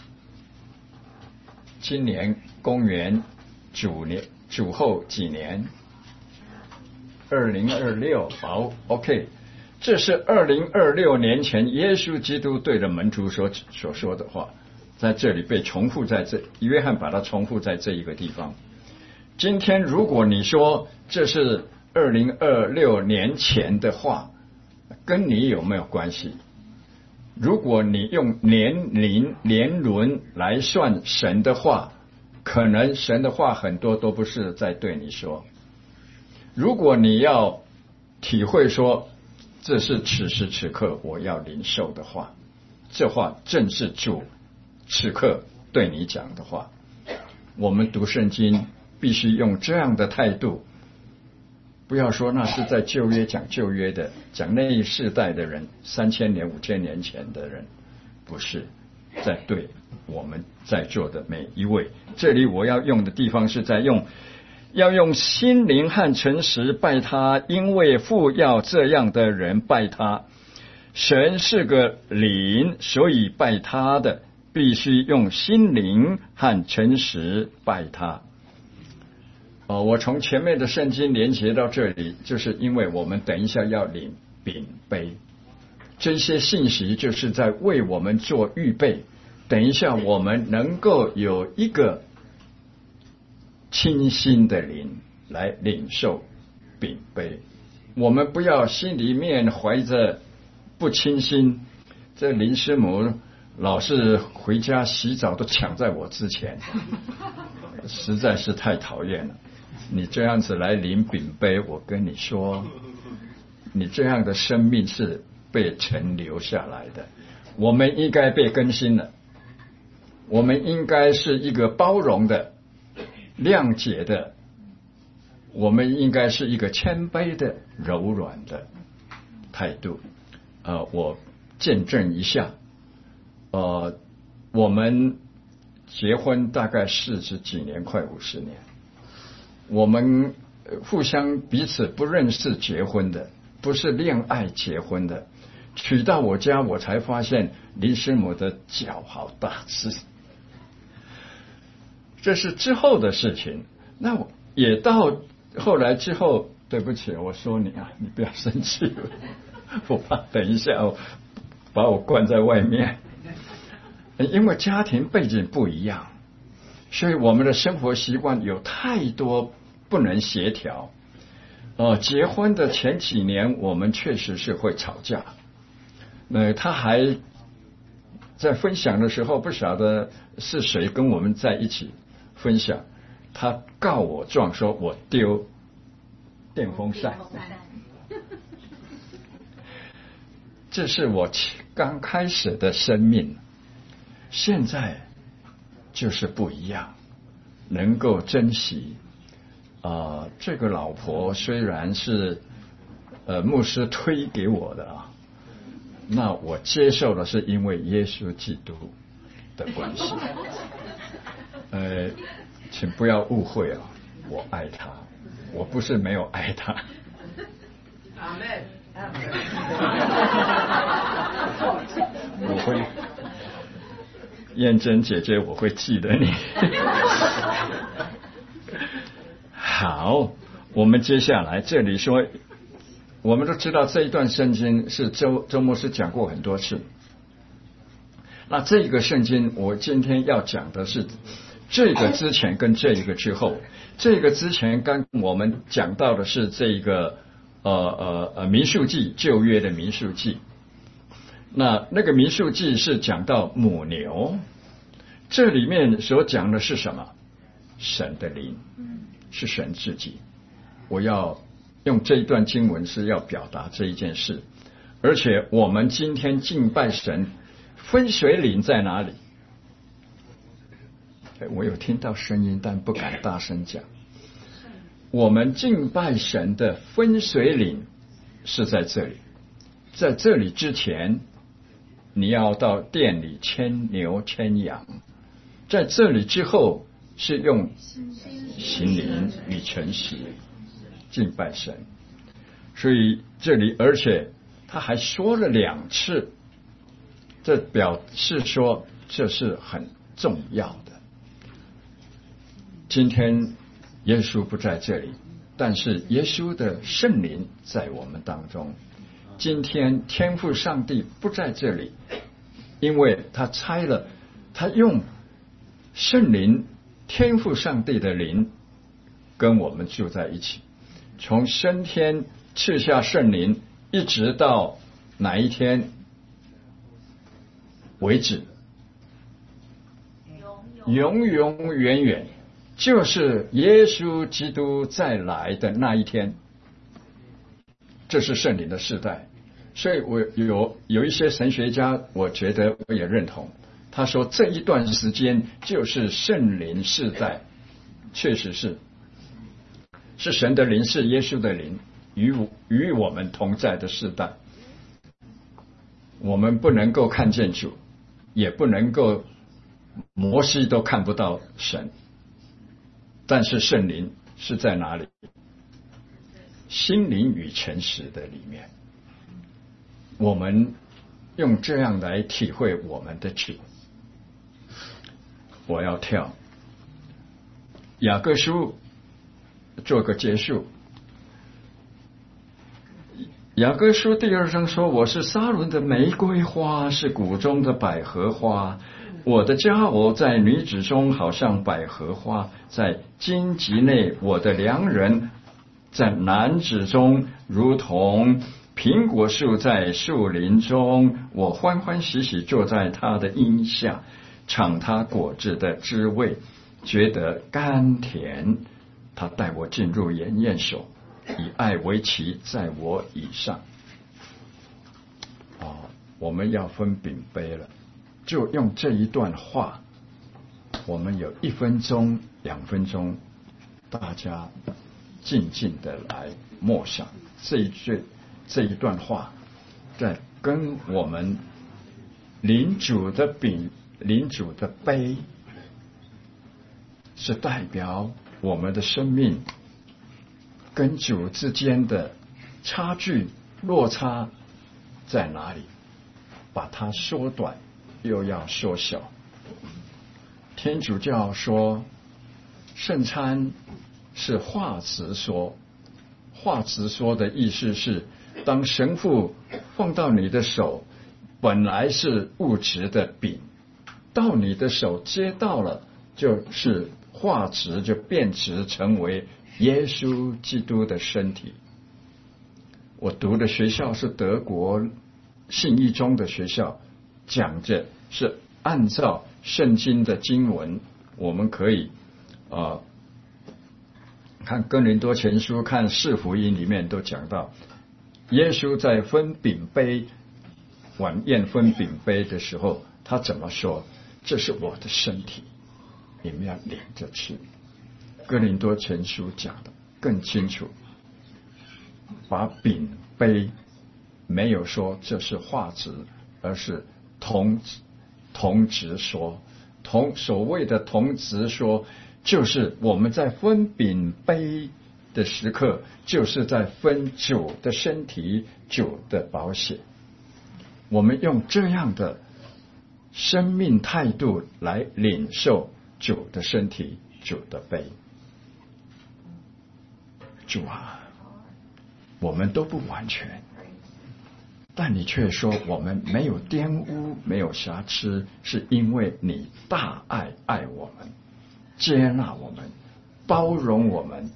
今年公元主年主后几年，二零二六，好 ，OK， 这是二零二六年前耶稣基督对着门徒所所说的话，在这里被重复在这，约翰把它重复在这一个地方。今天如果你说这是二零二六年前的话，跟你有没有关系？如果你用年龄年轮来算神的话，可能神的话很多都不是在对你说。如果你要体会说这是此时此刻我要领受的话，这话正是主此刻对你讲的话。我们读圣经必须用这样的态度，不要说那是在旧约讲旧约的，讲那一世代的人，三千年五千年前的人，不是在对我们在座的每一位。这里我要用的地方是在用要用心灵和诚实拜他，因为父要这样的人拜他。神是个灵，所以拜他的必须用心灵和诚实拜他。哦，我从前面的圣经连接到这里，就是因为我们等一下要领饼杯，这些信息就是在为我们做预备。等一下我们能够有一个清新的灵来领受饼杯，我们不要心里面怀着不清新。这林师母老是回家洗澡都抢在我之前，实在是太讨厌了。你这样子来领饼杯，我跟你说，你这样的生命是被陈留下来的。我们应该被更新了，我们应该是一个包容的、谅解的，我们应该是一个谦卑的、柔软的态度。呃，我见证一下，呃，我们结婚大概四十几年，快五十年。我们互相彼此不认识结婚的，不是恋爱结婚的。娶到我家，我才发现林师母的脚好大只，这是之后的事情。那我也到后来之后，对不起，我说你啊，你不要生气了，我怕等一下把我关在外面。因为家庭背景不一样，所以我们的生活习惯有太多不能协调。呃，结婚的前几年，我们确实是会吵架。呃，他还在分享的时候，不晓得是谁跟我们在一起分享，他告我状，说我丢电风扇。这是我刚开始的生命，现在就是不一样，能够珍惜。啊、呃，这个老婆虽然是呃牧师推给我的啊，那我接受的是因为耶稣基督的关系。呃，请不要误会啊，我爱他，我不是没有爱他。阿们。我会，燕珍姐姐，我会记得你。好，我们接下来这里说，我们都知道这一段圣经是周周牧师讲过很多次。 那这个圣经我今天要讲的是这个之前跟这个之后。这个之前刚我们讲到的是这个呃呃呃民数记，旧约的民数记。那那个民数记是讲到母牛，这里面所讲的是什么？神的灵，是神自己。我要用这一段经文是要表达这一件事。而且我们今天敬拜神，分水岭在哪里？我有听到声音，但不敢大声讲。我们敬拜神的分水岭是在这里，在这里之前，你要到店里牵牛牵羊；在这里之后，是用心灵与诚实敬拜神。所以这里，而且他还说了两次，这表示说这是很重要的。今天耶稣不在这里，但是耶稣的圣灵在我们当中。今天天父上帝不在这里，因为他拆了，他用圣灵天父上帝的灵跟我们住在一起。从升天赐下圣灵一直到哪一天为止，永永远远，就是耶稣基督再来的那一天。这是圣灵的世代。所以我有有一些神学家，我觉得我也认同，他说这一段时间就是圣灵世代，确实是是神的灵，是耶稣的灵与与我们同在的世代。我们不能够看见主，也不能够摩西都看不到神，但是圣灵是在哪里？心灵与诚实的里面。我们用这样来体会我们的主。我要跳雅各书做个结束。雅各书第二章说，我是撒伦的玫瑰花，是谷中的百合花，我的佳偶在女子中好像百合花，在荆棘内，我的良人在男子中如同苹果树在树林中，我欢欢喜喜坐在他的荫下，尝他果子的滋味，觉得甘甜。他带我进入筵宴所，以爱为旗，在我以上。哦，我们要分饼杯了，就用这一段话，我们有一分钟、两分钟，大家静静的来默想这一句。这一段话在跟我们领主的饼、领主的杯，是代表我们的生命跟主之间的差距、落差在哪里？把它缩短，又要缩小。天主教说，圣餐是话直说，话直说的意思是，当神父放到你的手，本来是物质的饼，到你的手接到了，就是化质，就变质成为耶稣基督的身体。我读的学校是德国信义中的学校，讲着是按照圣经的经文，我们可以啊、呃、看哥林多前书，看四福音里面都讲到，耶稣在分饼杯晚宴分饼杯的时候，他怎么说？这是我的身体，你们要领着吃。哥林多前书讲的更清楚，把饼杯没有说这是化质，而是同同质说。同所谓的同质说，就是我们在分饼杯的时刻，就是在分主的身体、主的宝血。我们用这样的生命态度来领受主的身体、主的杯。主啊，我们都不完全， 但你却说我们没有玷污，没有瑕疵，是因为你大爱爱我们，接纳我们，包容我们。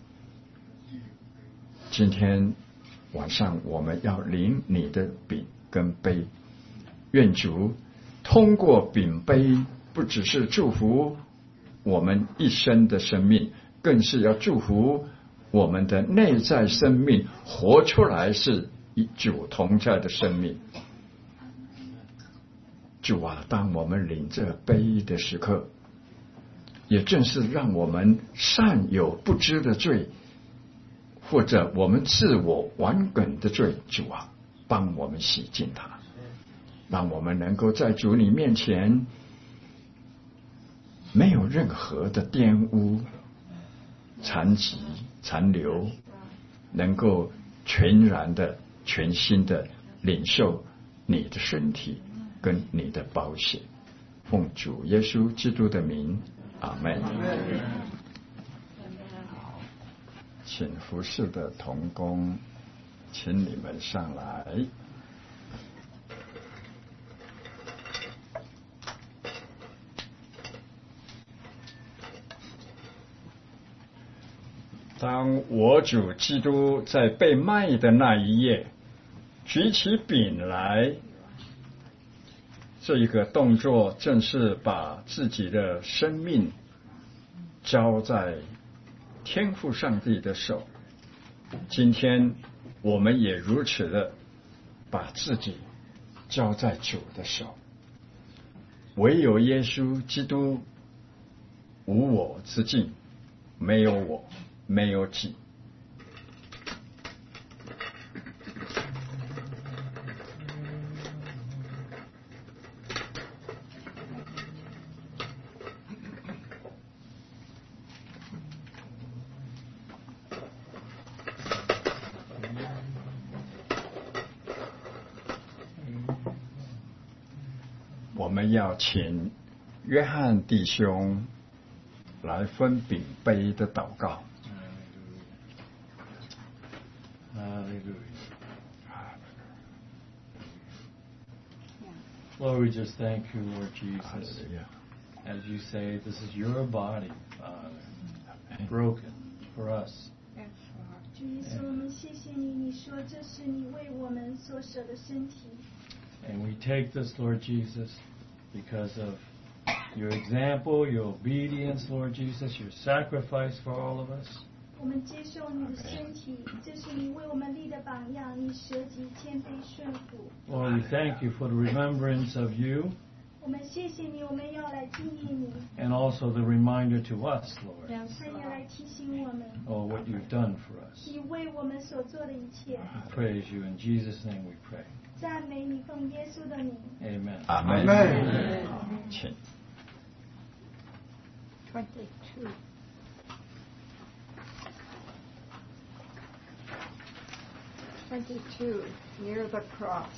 今天晚上我们要领你的饼跟杯，愿主通过饼杯不只是祝福我们一生的生命，更是要祝福我们的内在生命活出来是与主同在的生命。主啊，当我们领这杯的时刻，也正是让我们善有不知的罪，或者我们自我顽梗的罪，主啊，帮我们洗净它，让我们能够在主你面前没有任何的玷污、残疾、残留，能够全然的、全心的领受你的身体跟你的宝血。奉主耶稣基督的名，阿们。请服侍的同工，请你们上来。当我主基督在被卖的那一夜举起饼来，这一个动作正是把自己的生命交在天父上帝的手。今天我们也如此的把自己交在主的手。唯有耶稣基督无我之境，没有我，没有己。我们要请约翰弟兄来分饼杯的祷告。 Lord, we just thank you, Lord Jesus. As you say, this is your body, Father, broken for us. 主耶稣，我们谢谢你，你说这是你为我们所舍的身体。 And we take this, Lord Jesus, because of your example, your obedience, Lord Jesus, your sacrifice for all of us. 我们接受你的身体，这是你为我们立的榜样，你舍己谦卑顺服。 Lord, we thank you for the remembrance of you. 我们谢谢你，我们要来纪念你。 And also the reminder to us, Lord. 他也来提醒我们。 Oh, what you've done for us. 你为我们所做的一切。 Praise you. In Jesus' name we pray. 赞美你，奉耶稣的名。 Amen. Amen. 请。 twenty-two. Twenty-two, near the cross.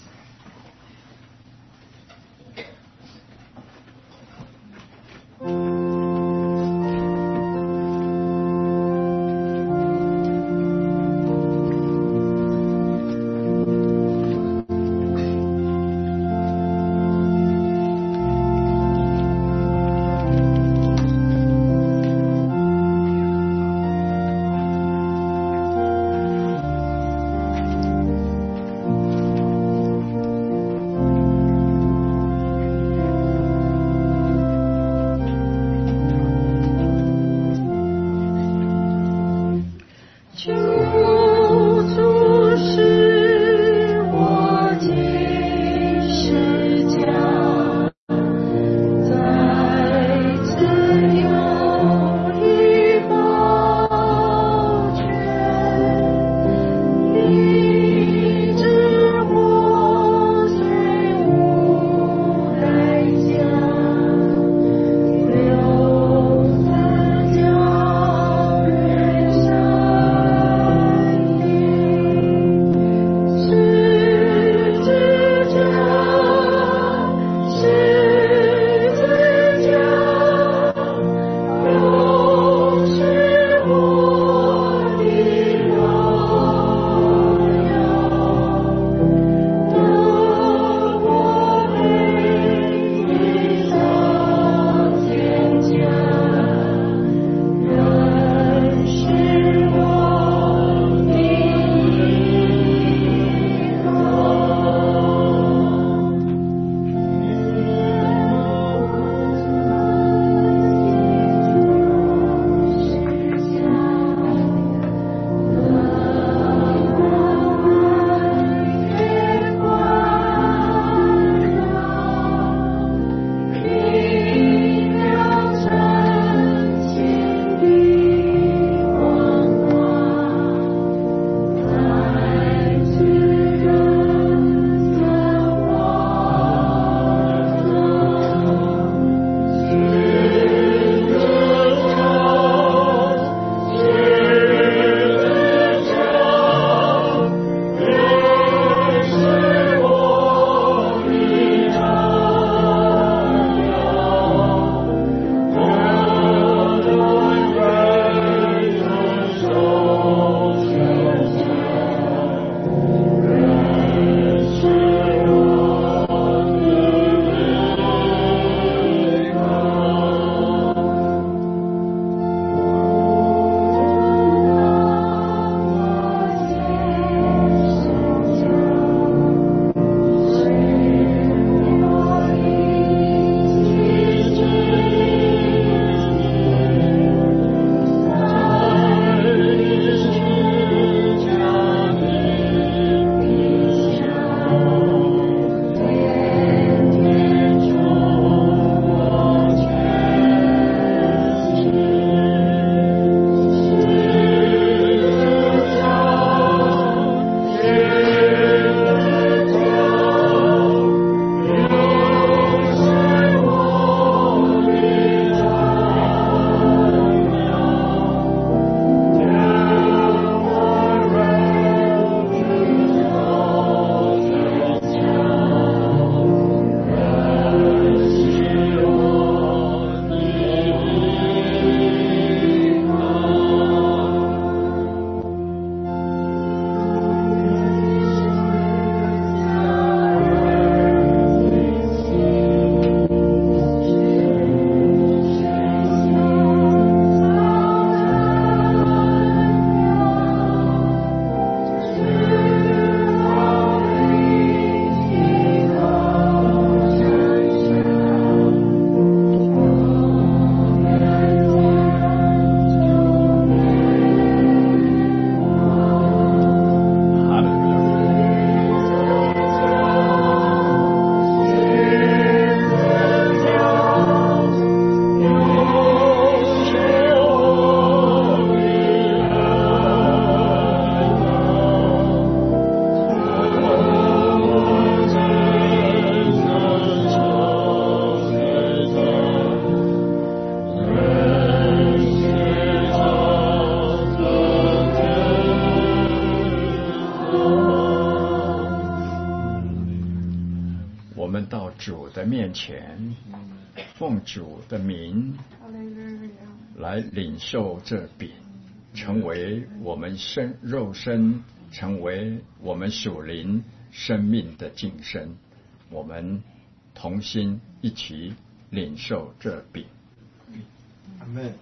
到主的面前，奉主的名来领受这饼，成为我们身肉身，成为我们属灵生命的净身。我们同心一起领受这饼。 阿们。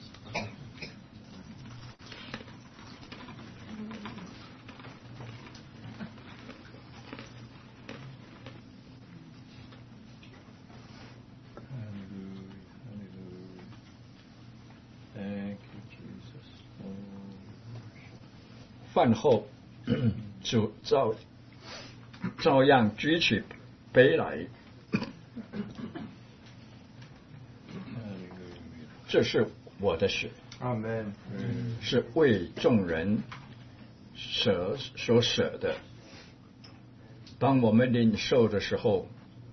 饭后，主照照样举起杯来，这是我的血， 阿们， 是为众人舍所舍的。当我们领受的时候，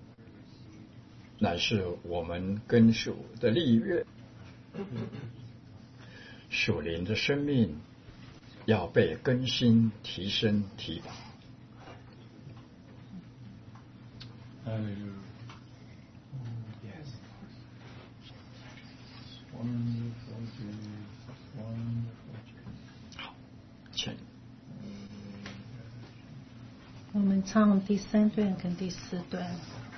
乃是我们跟属的立约，属灵的生命要被更新、提升、提拔。好，请。 我们唱第三段跟第四段。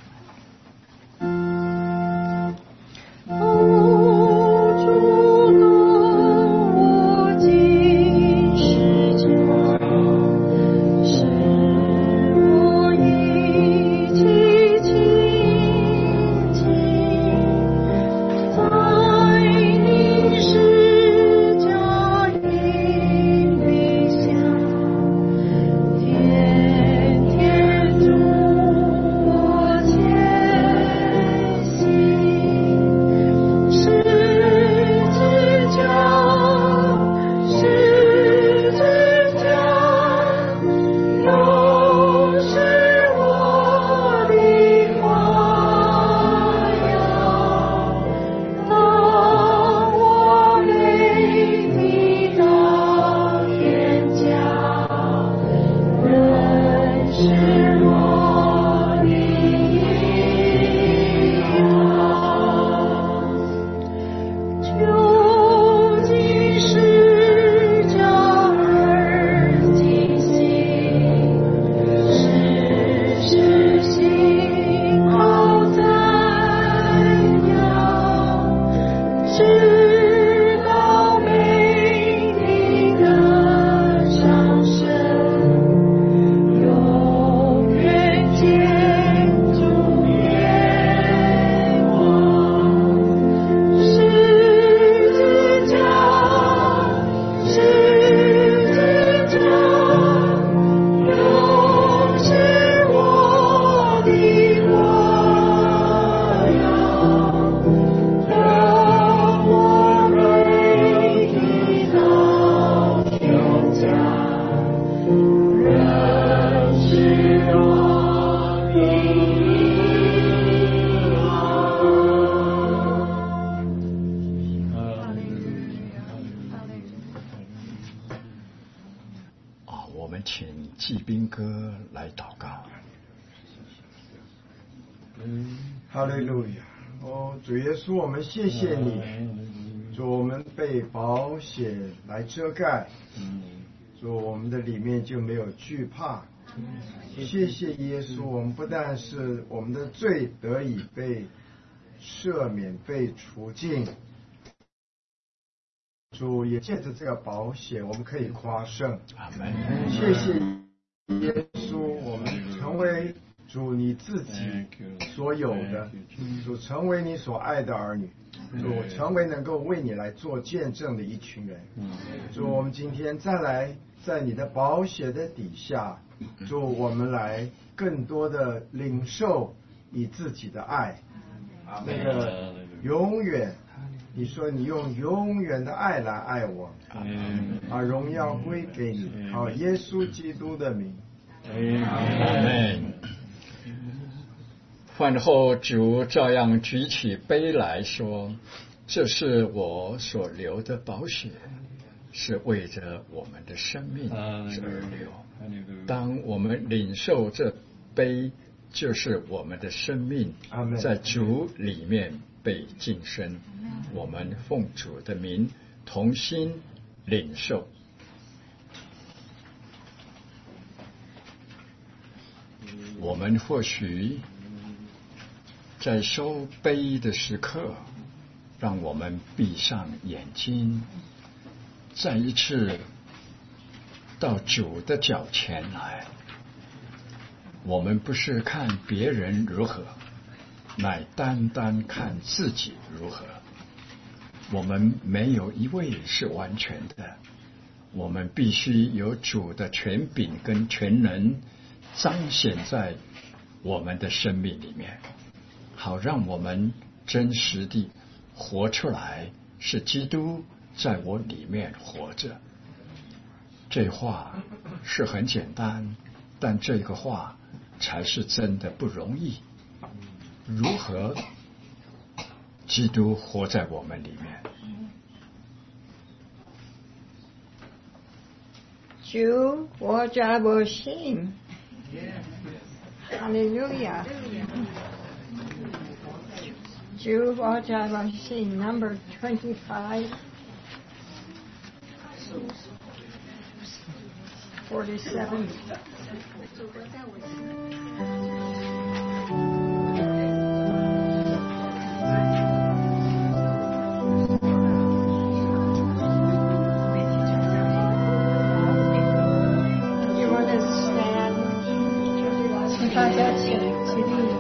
哈利路亚！哦，主耶稣，我们谢谢你，主，我们被宝血来遮盖，主，我们的里面就没有惧怕。谢谢耶稣，我们不但是我们的罪得以被赦免、被除尽，主也借着这个宝血，我们可以夸胜。 阿门。 谢谢耶稣，我们成为主你自己所有的，主成为你所爱的儿女，主成为能够为你来做见证的一群人。主，我们今天再来在你的宝血的底下，主我们来更多的领受你自己的爱，那个永远，你说你用永远的爱来爱我，把荣耀归给你，好，耶稣基督的名。 阿门。饭后，主照样举起杯来说：“这是我所流的宝血，是为着我们的生命而流。当我们领受这杯， 就是我们的生命在主里面被晋升。我们奉主的名同心领受。我们或许在收杯的时刻，让我们闭上眼睛，再一次到主的脚前来。我们不是看别人如何，乃单单看自己如何。我们没有一位是完全的，我们必须有主的权柄跟权能彰显在我们的生命里面，好让我们真实地活出来，是基督在我里面活着。这话是很简单，但这个话才是真的不容易。如何基督活在我们里面？ 主活在我心，哈利路亚！主活在我心 ，Number twenty-five, forty-seven. 大家起来起立。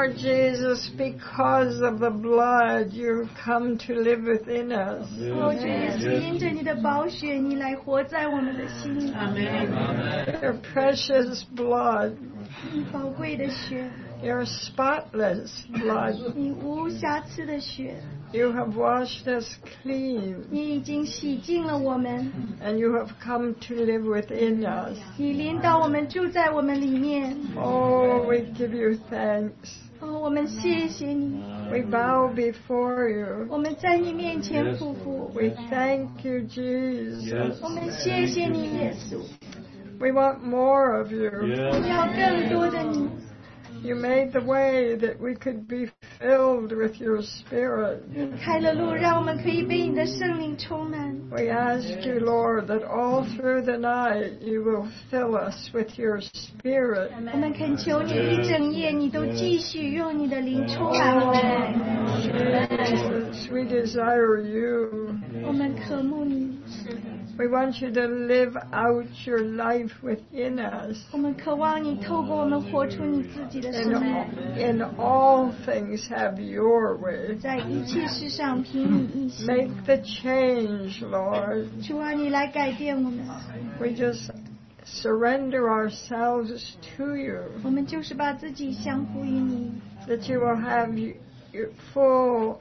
Lord Jesus, because of the blood, you've come to live within us. 哦，主耶稣，因着你的宝血，你来活在我们的心里。 Your precious blood, 你宝贵的血， your spotless blood, 你无瑕疵的血， you have washed us clean, 你已经洗净了我们， and you have come to live within us. 你领导我们住在我们里面。 Oh, we give you thanks. 哦，我们谢谢你， We bow before you. 我们在你面前匍匐。 We thank you, Jesus. 我们谢谢你，耶稣。 We want more of you. 我们要更多的你。 You made the way that we could be filled with your Spirit. 你开了路，让我们可以被你的圣灵充满。 We ask you, Lord, that all through the night you will fill us with your Spirit. 我们恳求你，一整夜你都继续用你的灵充满我们。 Jesus, we desire you. 我们渴慕你。 We want you to live out your life within us. 我们渴望你透过我们活出你自己的 In 生命。 all, in all things, have your way. 在一切事上凭你意行。 Make the change, Lord. 主啊，你来改变我们。 We just surrender ourselves to you. 我们就是把自己降服于你。 That you will have your full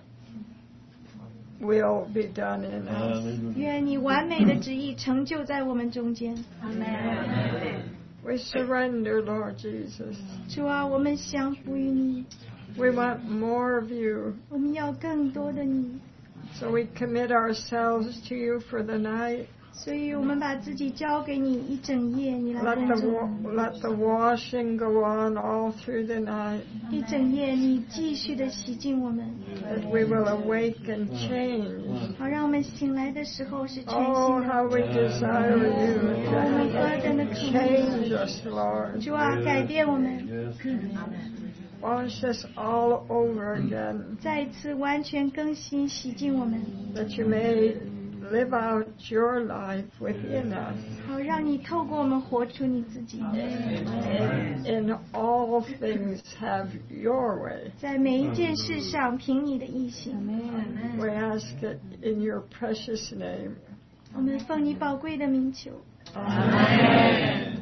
will be done in us. 愿你完美的旨意成就在我们中间。 We surrender, Lord Jesus. 主啊，我们降服于你。 We want more of you. 我们要更多的你。 So we commit ourselves to you for the night. 所以我们把自己交给你一整夜，你来 Let 跟 the, 着 wa- 我。 let the washing go on all through the night. 一整夜，你继续的洗净我们， That we will awake and change. 好让我们醒来的时候是全 Oh, 新的。 how we desire you 我们何等的 to 渴慕 change us, Lord. 主啊，改变我们， Wash us all over again. 再一次完全更新洗净我们， That you may live out your life within us. 好让你透过我们活出你自己， In all things, have your way. 在每一件事上凭你的意行。 We ask it in your precious name. 我们奉你宝贵的名求。 Amen.